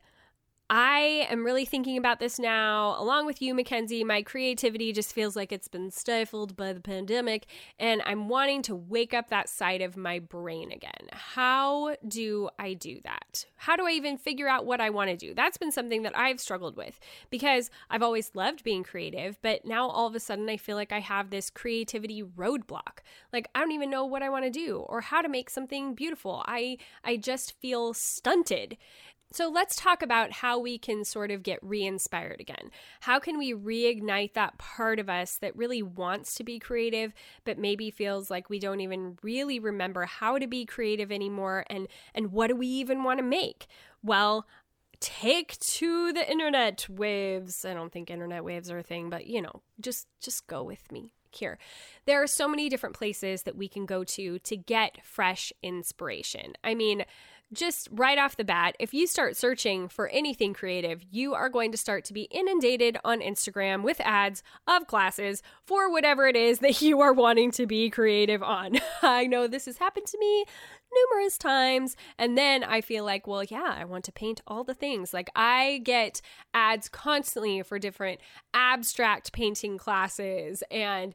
I am really thinking about this now. Along with you, Mackenzie, my creativity just feels like it's been stifled by the pandemic, and I'm wanting to wake up that side of my brain again. How do I do that? How do I even figure out what I want to do? That's been something that I've struggled with because I've always loved being creative, but now all of a sudden I feel like I have this creativity roadblock. Like I don't even know what I want to do or how to make something beautiful. I just feel stunted. So let's talk about how we can sort of get re-inspired again. How can we reignite that part of us that really wants to be creative, but maybe feels like we don't even really remember how to be creative anymore, and what do we even want to make? Well, take to the internet waves. I don't think internet waves are a thing, but just go with me here. There are so many different places that we can go to get fresh inspiration. I mean, just right off the bat, if you start searching for anything creative, you are going to start to be inundated on Instagram with ads of classes for whatever it is that you are wanting to be creative on. I know this has happened to me numerous times. And then I feel like, well, yeah, I want to paint all the things. Like I get ads constantly for different abstract painting classes and,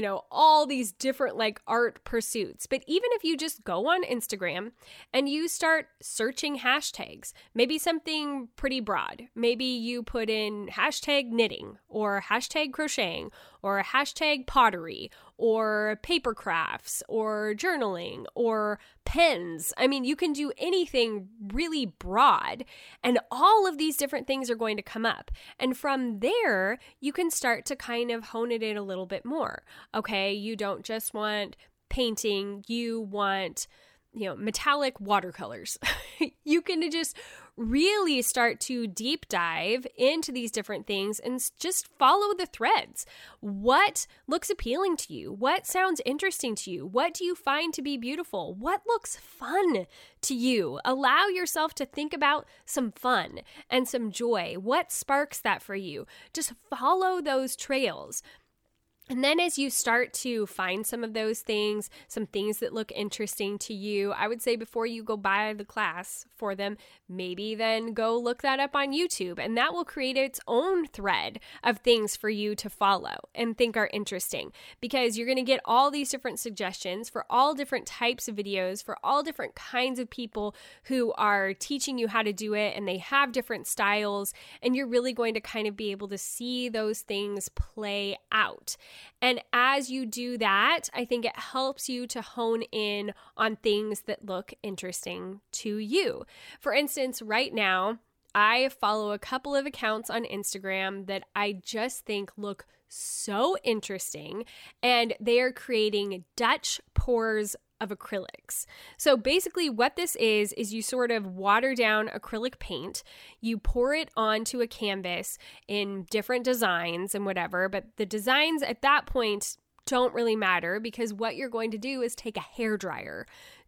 all these different like art pursuits. But even if you just go on Instagram and you start searching hashtags, maybe something pretty broad, maybe you put in hashtag knitting or hashtag crocheting or hashtag pottery or paper crafts or journaling or pens. I mean, you can do anything really broad, and all of these different things are going to come up. And from there, you can start to kind of hone it in a little bit more. Okay, you don't just want painting, you want metallic watercolors. You can just really start to deep dive into these different things and just follow the threads. What looks appealing to you? What sounds interesting to you? What do you find to be beautiful? What looks fun to you? Allow yourself to think about some fun and some joy. What sparks that for you? Just follow those trails. And then as you start to find some of those things, some things that look interesting to you, I would say before you go buy the class for them, maybe then go look that up on YouTube, and that will create its own thread of things for you to follow and think are interesting, because you're going to get all these different suggestions for all different types of videos, for all different kinds of people who are teaching you how to do it, and they have different styles, and you're really going to kind of be able to see those things play out. And as you do that, I think it helps you to hone in on things that look interesting to you. For instance, right now, I follow a couple of accounts on Instagram that I just think look so interesting, and they are creating Dutch pours of acrylics. So basically what this is you sort of water down acrylic paint, you pour it onto a canvas in different designs and whatever, but the designs at that point don't really matter, because what you're going to do is take a hairdryer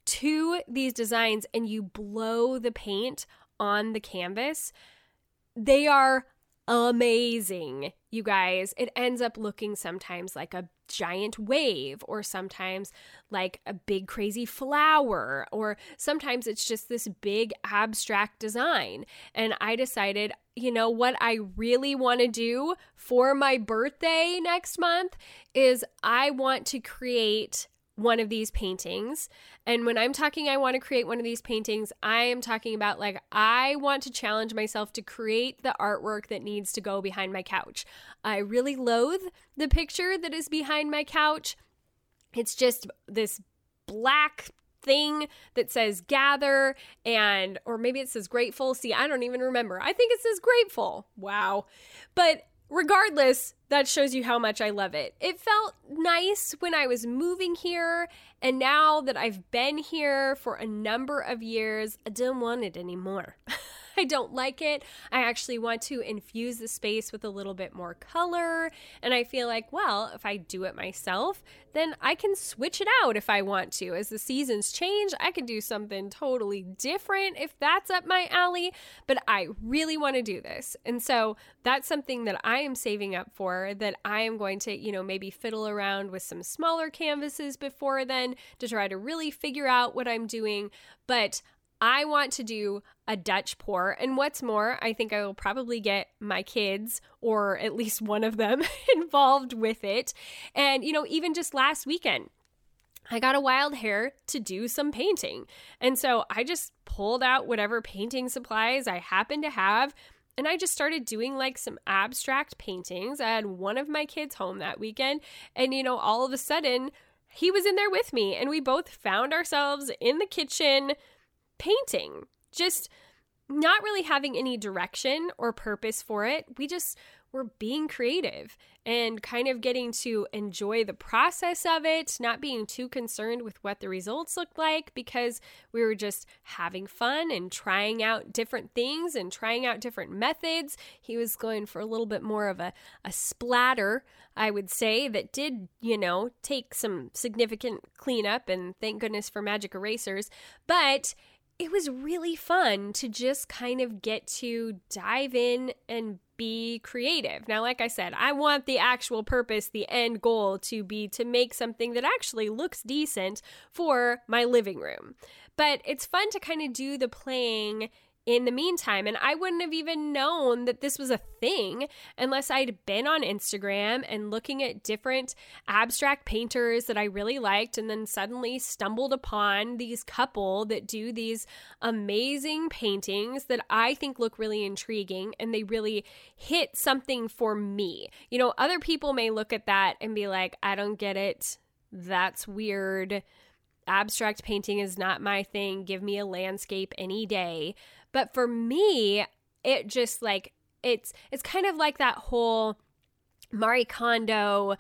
to these designs and you blow the paint on the canvas. They are amazing, you guys. It ends up looking sometimes like a giant wave, or sometimes like a big crazy flower, or sometimes it's just this big abstract design. And I decided, what I really want to do for my birthday next month is I want to create one of these paintings. And when I'm talking I want to create one of these paintings, I am talking about like I want to challenge myself to create the artwork that needs to go behind my couch. I really loathe the picture that is behind my couch. It's just this black thing that says gather or maybe it says grateful. See, I don't even remember. I think it says grateful. Wow. But regardless, that shows you how much I love it. It felt nice when I was moving here, and now that I've been here for a number of years, I don't want it anymore. I don't like it. I actually want to infuse the space with a little bit more color. And I feel like, well, if I do it myself, then I can switch it out if I want to. As the seasons change, I can do something totally different if that's up my alley. But I really want to do this. And so that's something that I am saving up for, that I am going to, maybe fiddle around with some smaller canvases before then to try to really figure out what I'm doing. But I want to do a Dutch pour. And what's more, I think I will probably get my kids, or at least one of them, involved with it. And, even just last weekend, I got a wild hair to do some painting. And so I just pulled out whatever painting supplies I happened to have, and I just started doing like some abstract paintings. I had one of my kids home that weekend, and, all of a sudden, he was in there with me, and we both found ourselves in the kitchen painting, just not really having any direction or purpose for it. We just were being creative and kind of getting to enjoy the process of it, not being too concerned with what the results looked like, because we were just having fun and trying out different things and trying out different methods. He was going for a little bit more of a splatter, I would say, that did, take some significant cleanup, and thank goodness for magic erasers. But it was really fun to just kind of get to dive in and be creative. Now, like I said, I want the actual purpose, the end goal to be to make something that actually looks decent for my living room. But it's fun to kind of do the playing in the meantime. And I wouldn't have even known that this was a thing unless I'd been on Instagram and looking at different abstract painters that I really liked, and then suddenly stumbled upon these couple that do these amazing paintings that I think look really intriguing, and they really hit something for me. Other people may look at that and be like, I don't get it. That's weird. Abstract painting is not my thing. Give me a landscape any day. But for me, it just it's kind of like that whole Marie Kondo,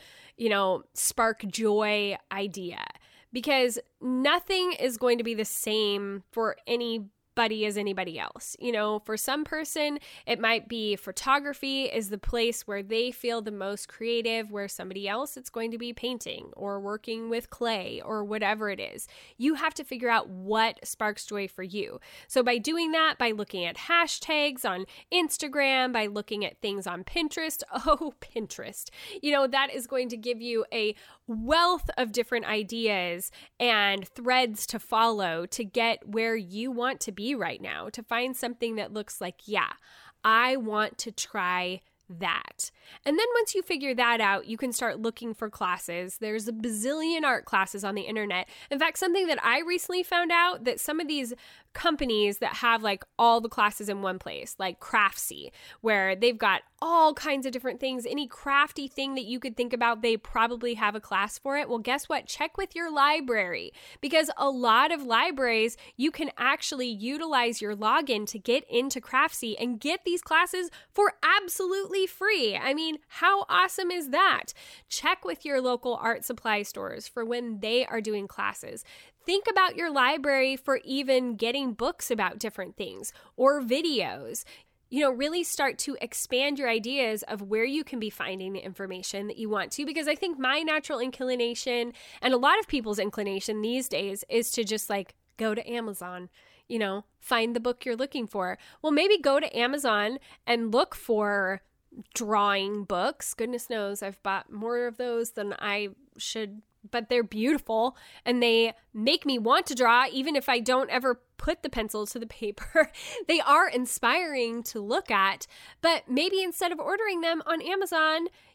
spark joy idea, because nothing is going to be the same for anybody as anybody else. For some person, it might be photography is the place where they feel the most creative, where somebody else, it's going to be painting or working with clay or whatever it is. You have to figure out what sparks joy for you. So by doing that, by looking at hashtags on Instagram, by looking at things on Pinterest, Pinterest, that is going to give you a wealth of different ideas and threads to follow to get where you want to be right now, to find something that looks like, yeah, I want to try that. And then once you figure that out, you can start looking for classes. There's a bazillion art classes on the internet. In fact, something that I recently found out, that some of these companies that have like all the classes in one place, like Craftsy, where they've got all kinds of different things, any crafty thing that you could think about, they probably have a class for it. Well, guess what? Check with your library, because a lot of libraries, you can actually utilize your login to get into Craftsy and get these classes for absolutely free. I mean, how awesome is that? Check with your local art supply stores for when they are doing classes. Think about your library for even getting books about different things or videos. Really start to expand your ideas of where you can be finding the information that you want to, because I think my natural inclination, and a lot of people's inclination these days, is to just go to Amazon, find the book you're looking for. Well, maybe go to Amazon and look for drawing books. Goodness knows I've bought more of those than I should, but they're beautiful and they make me want to draw even if I don't ever put the pencil to the paper. They are inspiring to look at, but maybe instead of ordering them on Amazon,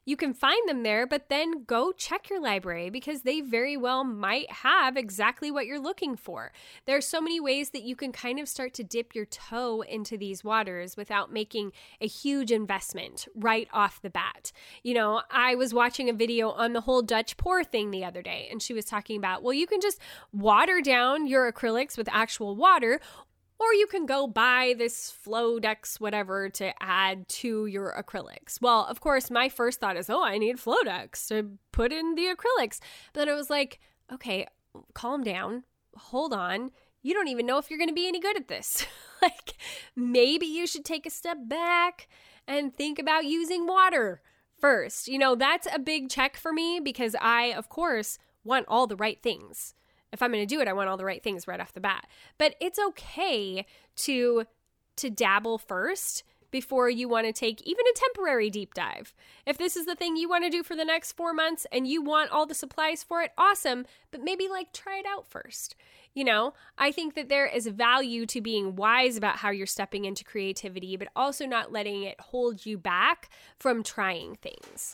you can find them there, but then go check your library because they very well might have exactly what you're looking for. There are so many ways that you can kind of start to dip your toe into these waters without making a huge investment right off the bat. You know, I was watching a video on the whole Dutch pour thing the other day, and she was talking about, well, you can just water down your acrylics with actual water, or you can go buy this Flodex whatever to add to your acrylics. Well, of course, my first thought is, oh, I need Flodex to put in the acrylics. But then it was like, okay, calm down, hold on. You don't even know if you're going to be any good at this. Like, maybe you should take a step back and think about using water first. You know, that's a big check for me because I, of course, want all the right things. If I'm going to do it, I want all the right things right off the bat. But it's okay to dabble first before you want to take even a temporary deep dive. If this is the thing you want to do for the next 4 months and you want all the supplies for it, awesome. But maybe try it out first. You know, I think that there is value to being wise about how you're stepping into creativity, but also not letting it hold you back from trying things.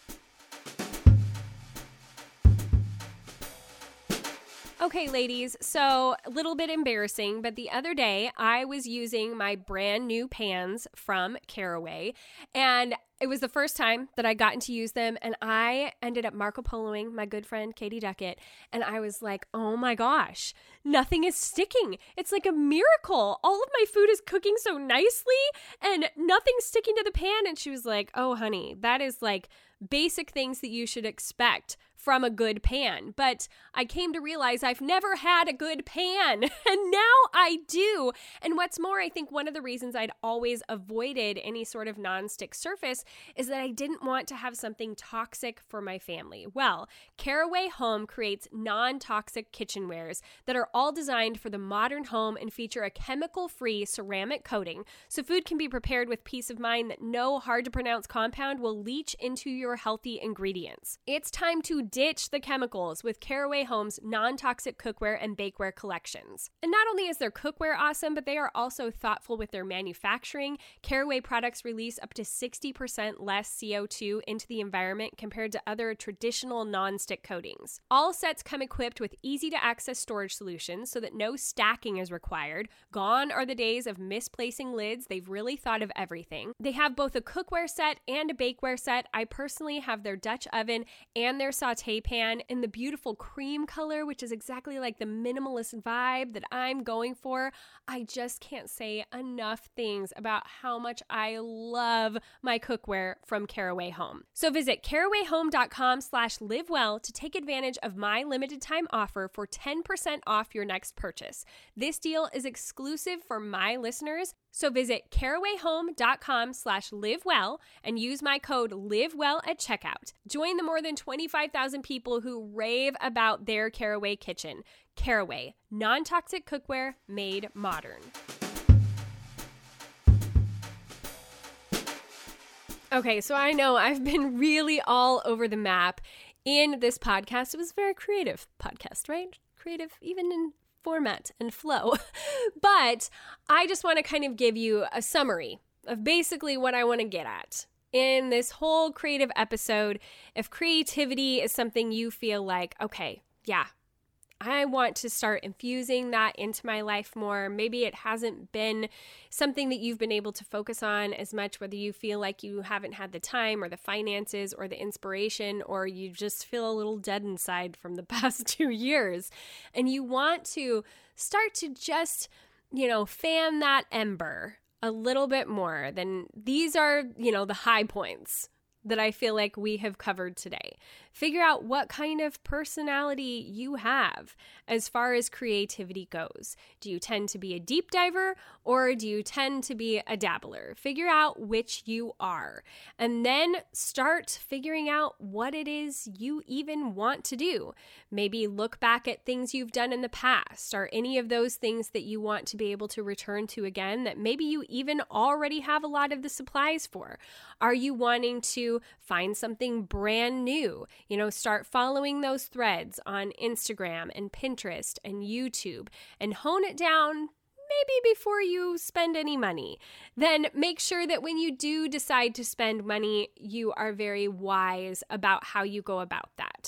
Okay, ladies, so a little bit embarrassing, but the other day I was using my brand new pans from Caraway, and it was the first time that I gotten to use them, and I ended up Marco Poloing my good friend Katie Duckett, and I was like, oh my gosh, nothing is sticking. It's like a miracle. All of my food is cooking so nicely, and nothing's sticking to the pan, and she was like, oh honey, that is like basic things that you should expect from a good pan. But I came to realize I've never had a good pan, and now I do. And what's more, I think one of the reasons I'd always avoided any sort of nonstick surface is that I didn't want to have something toxic for my family. Well, Caraway Home creates non-toxic kitchenwares that are all designed for the modern home and feature a chemical-free ceramic coating, so food can be prepared with peace of mind that no hard-to-pronounce compound will leach into your healthy ingredients. It's time to ditch the chemicals with Caraway Home's non-toxic cookware and bakeware collections. And not only is their cookware awesome, but they are also thoughtful with their manufacturing. Caraway products release up to 60% less CO2 into the environment compared to other traditional non-stick coatings. All sets come equipped with easy-to-access storage solutions so that no stacking is required. Gone are the days of misplacing lids. They've really thought of everything. They have both a cookware set and a bakeware set. I personally have their Dutch oven and their saute pan in the beautiful cream color, which is exactly like the minimalist vibe that I'm going for. I just can't say enough things about how much I love my cookware from Caraway Home. So visit carawayhome.com/livewell to take advantage of my limited time offer for 10% off your next purchase. This deal is exclusive for my listeners. So visit carawayhome.com/livewell and use my code LIVEWELL at checkout. Join the more than 25,000 people who rave about their Caraway kitchen. Caraway, non-toxic cookware made modern. Okay, so I know I've been really all over the map in this podcast. It was a very creative podcast, right? Creative even in format and flow. But I just want to kind of give you a summary of basically what I want to get at in this whole creative episode. If creativity is something you feel like, okay, yeah, I want to start infusing that into my life more. Maybe it hasn't been something that you've been able to focus on as much, whether you feel like you haven't had the time or the finances or the inspiration, or you just feel a little dead inside from the past 2 years. And you want to start to just, fan that ember a little bit more. Then these are, the high points that I feel like we have covered today. Figure out what kind of personality you have as far as creativity goes. Do you tend to be a deep diver or do you tend to be a dabbler? Figure out which you are, and then start figuring out what it is you even want to do. Maybe look back at things you've done in the past. Are any of those things that you want to be able to return to again that maybe you even already have a lot of the supplies for? Are you wanting to find something brand new? Start following those threads on Instagram and Pinterest and YouTube and hone it down maybe before you spend any money. Then make sure that when you do decide to spend money, you are very wise about how you go about that.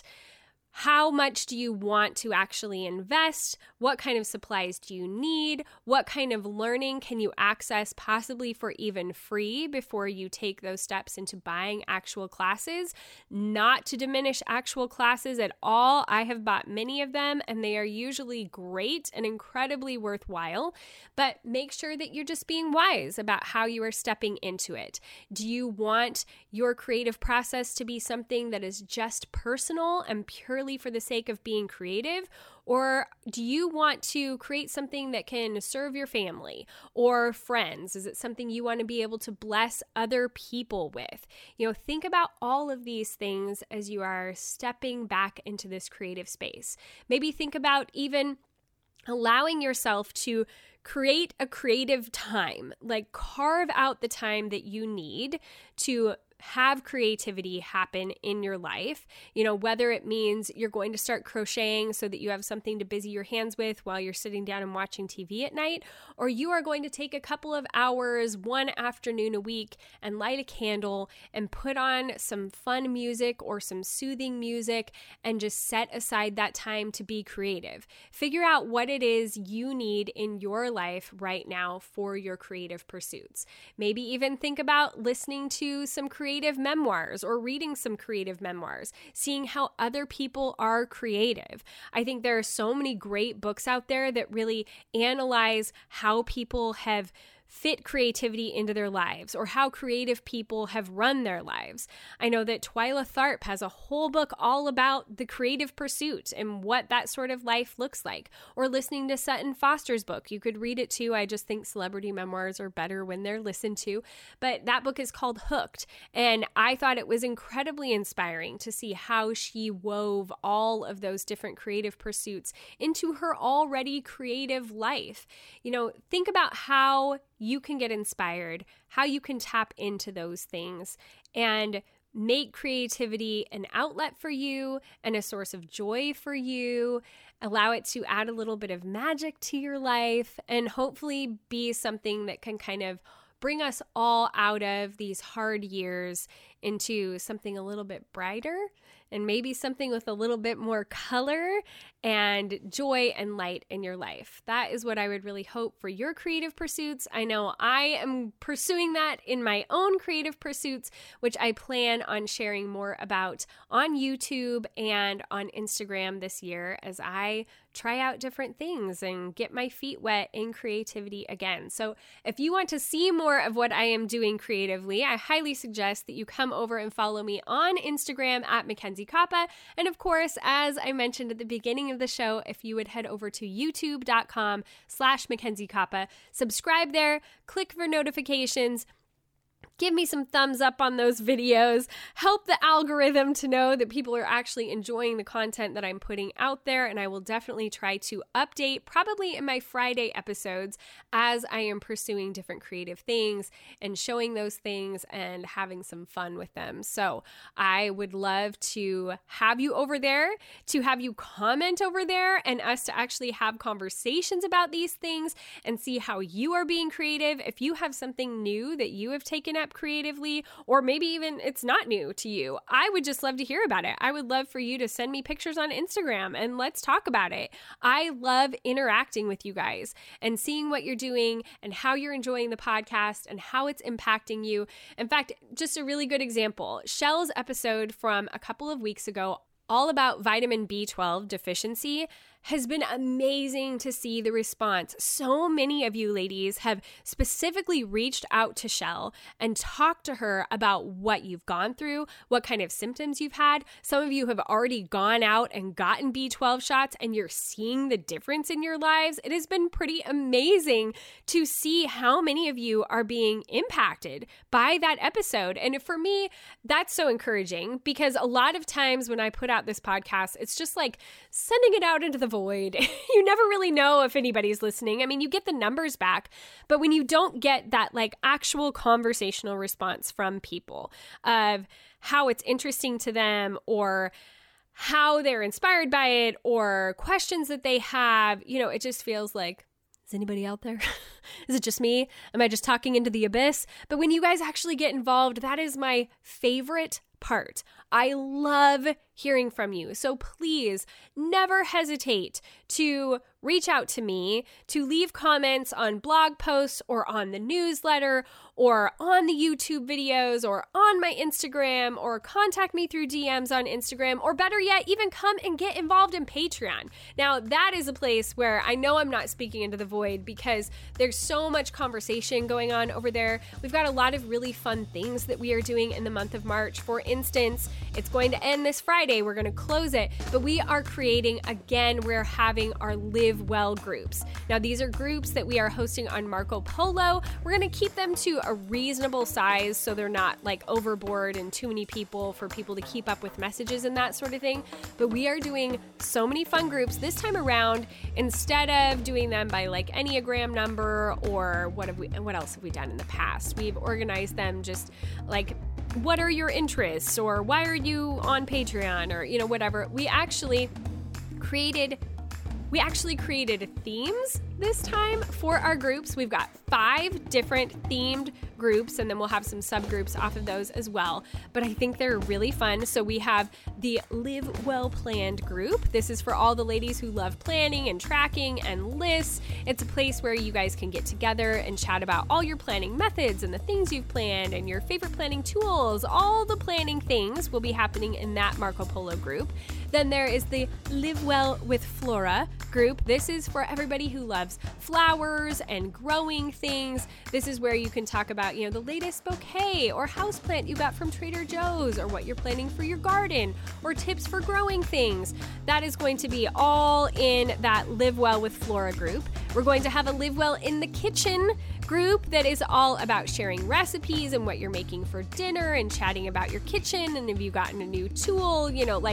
How much do you want to actually invest? What kind of supplies do you need? What kind of learning can you access possibly for even free before you take those steps into buying actual classes? Not to diminish actual classes at all. I have bought many of them and they are usually great and incredibly worthwhile, but make sure that you're just being wise about how you are stepping into it. Do you want your creative process to be something that is just personal and purely for the sake of being creative? Or do you want to create something that can serve your family or friends? Is it something you want to be able to bless other people with? Think about all of these things as you are stepping back into this creative space. Maybe think about even allowing yourself to create a creative time, like carve out the time that you need to have creativity happen in your life, whether it means you're going to start crocheting so that you have something to busy your hands with while you're sitting down and watching TV at night, or you are going to take a couple of hours one afternoon a week and light a candle and put on some fun music or some soothing music and just set aside that time to be creative. Figure out what it is you need in your life right now for your creative pursuits. Maybe even think about listening to some creative memoirs or reading some creative memoirs, seeing how other people are creative. I think there are so many great books out there that really analyze how people have fit creativity into their lives or how creative people have run their lives. I know that Twyla Tharp has a whole book all about the creative pursuit and what that sort of life looks like. Or listening to Sutton Foster's book. You could read it too. I just think celebrity memoirs are better when they're listened to. But that book is called Hooked. And I thought it was incredibly inspiring to see how she wove all of those different creative pursuits into her already creative life. Think about how you can get inspired, how you can tap into those things and make creativity an outlet for you and a source of joy for you. Allow it to add a little bit of magic to your life and hopefully be something that can kind of bring us all out of these hard years into something a little bit brighter and maybe something with a little bit more color and joy and light in your life. That is what I would really hope for your creative pursuits. I know I am pursuing that in my own creative pursuits, which I plan on sharing more about on YouTube and on Instagram this year as I try out different things and get my feet wet in creativity again. So if you want to see more of what I am doing creatively, I highly suggest that you come over and follow me on Instagram at Mackenzie Koppa. And of course, as I mentioned at the beginning of the show, if you would head over to youtube.com/Mackenzie Koppa, subscribe there, click for notifications, give me some thumbs up on those videos, help the algorithm to know that people are actually enjoying the content that I'm putting out there, and I will definitely try to update probably in my Friday episodes as I am pursuing different creative things and showing those things and having some fun with them. So I would love to have you over there, to have you comment over there, and us to actually have conversations about these things and see how you are being creative. If you have something new that you have taken up creatively, or maybe even it's not new to you, I would just love to hear about it. I would love for you to send me pictures on Instagram and let's talk about it. I love interacting with you guys and seeing what you're doing and how you're enjoying the podcast and how it's impacting you. In fact, just a really good example, Shell's episode from a couple of weeks ago, all about vitamin B12 deficiency, has been amazing to see the response. So many of you ladies have specifically reached out to Shell and talked to her about what you've gone through, what kind of symptoms you've had. Some of you have already gone out and gotten B12 shots and you're seeing the difference in your lives. It has been pretty amazing to see how many of you are being impacted by that episode. And for me, that's so encouraging because a lot of times when I put out this podcast, it's just like sending it out into the void. You never really know if anybody's listening. I mean, you get the numbers back, but when you don't get that like actual conversational response from people of how it's interesting to them or how they're inspired by it or questions that they have, it just feels like Is anybody out there? Is it just me? Am I just talking into the abyss? But when you guys actually get involved, that is my favorite part. I love hearing from you. So please never hesitate to reach out to me, to leave comments on blog posts or on the newsletter or on the YouTube videos or on my Instagram, or contact me through DMs on Instagram, or better yet, even come and get involved in Patreon. Now, that is a place where I know I'm not speaking into the void because there's so much conversation going on over there. We've got a lot of really fun things that we are doing in the month of March. For instance, it's going to end this Friday. We're going to close it, but we are creating, again, we're having our Live Well groups. Now, these are groups that we are hosting on Marco Polo. We're going to keep them to a reasonable size so they're not like overboard and too many people for people to keep up with messages and that sort of thing. But we are doing so many fun groups this time around. Instead of doing them by like Enneagram number or what else have we done in the past? We've organized them just like, what are your interests, or why are you on Patreon, or whatever. We actually created themes this time for our groups. We've got 5 different themed groups, and then we'll have some subgroups off of those as well. But I think they're really fun. So we have the Live Well Planned group. This is for all the ladies who love planning and tracking and lists. It's a place where you guys can get together and chat about all your planning methods and the things you've planned and your favorite planning tools. All the planning things will be happening in that Marco Polo group. Then there is the Live Well with Flora group. This is for everybody who loves flowers and growing things. This is where you can talk about, the latest bouquet or houseplant you got from Trader Joe's, or what you're planning for your garden, or tips for growing things. That is going to be all in that Live Well with Flora group. We're going to have a Live Well in the Kitchen group that is all about sharing recipes and what you're making for dinner and chatting about your kitchen, and if you've gotten a new tool,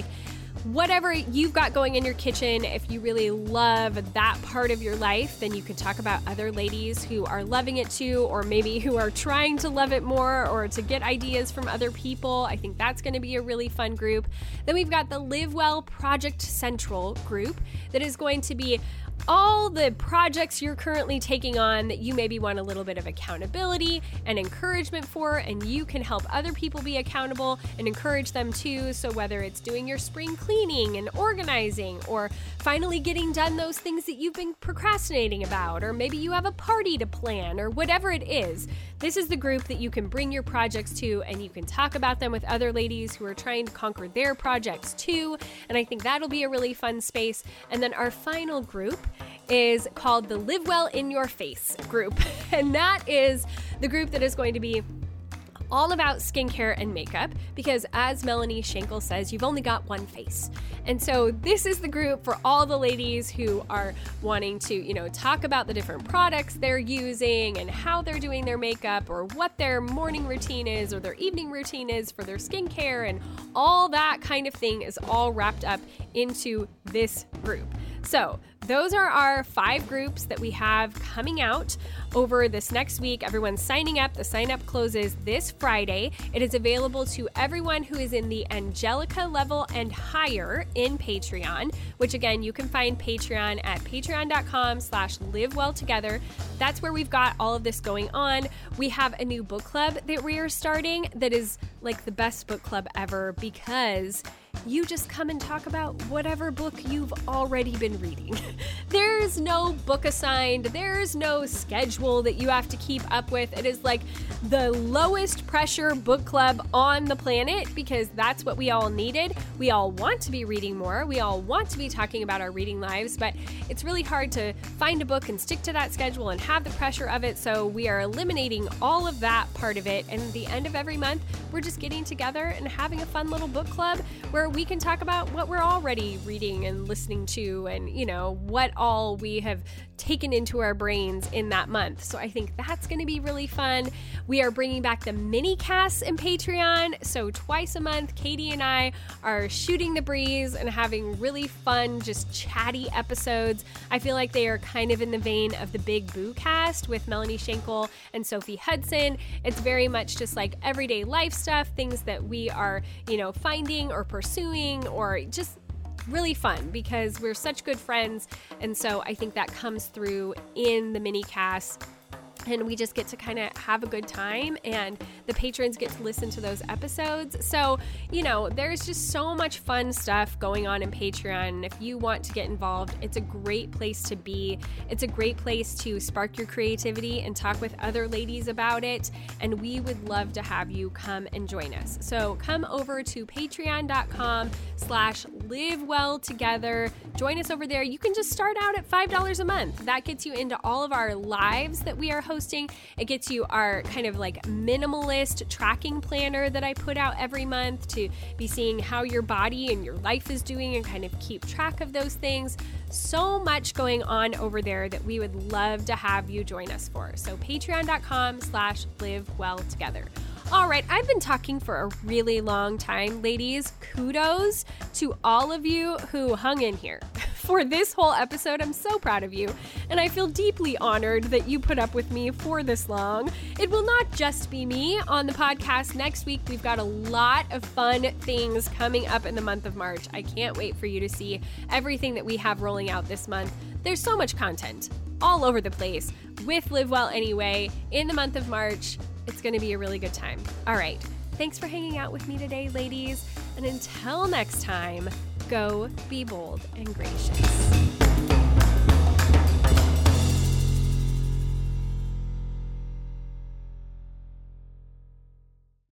whatever you've got going in your kitchen. If you really love that part of your life, then you can talk about other ladies who are loving it too, or maybe who are trying to love it more, or to get ideas from other people. I think that's going to be a really fun group. Then we've got the Live Well Project Central group that is going to be all the projects you're currently taking on that you maybe want a little bit of accountability and encouragement for, and you can help other people be accountable and encourage them too. So whether it's doing your spring cleaning and organizing, or finally getting done those things that you've been procrastinating about, or maybe you have a party to plan, or whatever it is, this is the group that you can bring your projects to, and you can talk about them with other ladies who are trying to conquer their projects too. And I think that'll be a really fun space. And then our final group is called the Live Well in Your Face group. And that is the group that is going to be all about skincare and makeup, because as Melanie Schenkel says, you've only got one face. And so this is the group for all the ladies who are wanting to, talk about the different products they're using and how they're doing their makeup, or what their morning routine is or their evening routine is for their skincare, and all that kind of thing is all wrapped up into this group. So those are our 5 groups that we have coming out over this next week. Everyone's signing up. The sign up closes this Friday. It is available to everyone who is in the Angelica level and higher in Patreon, which again, you can find Patreon at patreon.com/livewelltogether. That's where we've got all of this going on. We have a new book club that we are starting that is like the best book club ever, because you just come and talk about whatever book you've already been reading. There's no book assigned. There's no schedule that you have to keep up with. It is like the lowest pressure book club on the planet, because that's what we all needed. We all want to be reading more. We all want to be talking about our reading lives, but it's really hard to find a book and stick to that schedule and have the pressure of it. So we are eliminating all of that part of it. And at the end of every month, we're just getting together and having a fun little book club where we can talk about what we're already reading and listening to, and what all we have taken into our brains in that month. So I think that's going to be really fun. We are bringing back the mini casts in Patreon. So twice a month, Katie and I are shooting the breeze and having really fun, just chatty episodes. I feel like they are kind of in the vein of the Big Boo cast with Melanie Schenkel and Sophie Hudson. It's very much just like everyday life stuff, things that we are, finding or pursuing, or just really fun because we're such good friends. And so I think that comes through in the mini casts. And we just get to kind of have a good time, and the patrons get to listen to those episodes. So, there's just so much fun stuff going on in Patreon. And if you want to get involved, it's a great place to be. It's a great place to spark your creativity and talk with other ladies about it. And we would love to have you come and join us. So come over to patreon.com/livewelltogether. Join us over there. You can just start out at $5 a month. That gets you into all of our lives that we are hosting. It gets you our kind of like minimalist tracking planner that I put out every month to be seeing how your body and your life is doing and kind of keep track of those things. So much going on over there that we would love to have you join us for. So patreon.com/livewelltogether. All right, I've been talking for a really long time, ladies. Kudos to all of you who hung in here for this whole episode. I'm so proud of you, and I feel deeply honored that you put up with me for this long. It will not just be me on the podcast next week. We've got a lot of fun things coming up in the month of March. I can't wait for you to see everything that we have rolling out this month. There's so much content all over the place with Live Well Anyway in the month of March. It's going to be a really good time. All right. Thanks for hanging out with me today, ladies. And until next time, go be bold and gracious.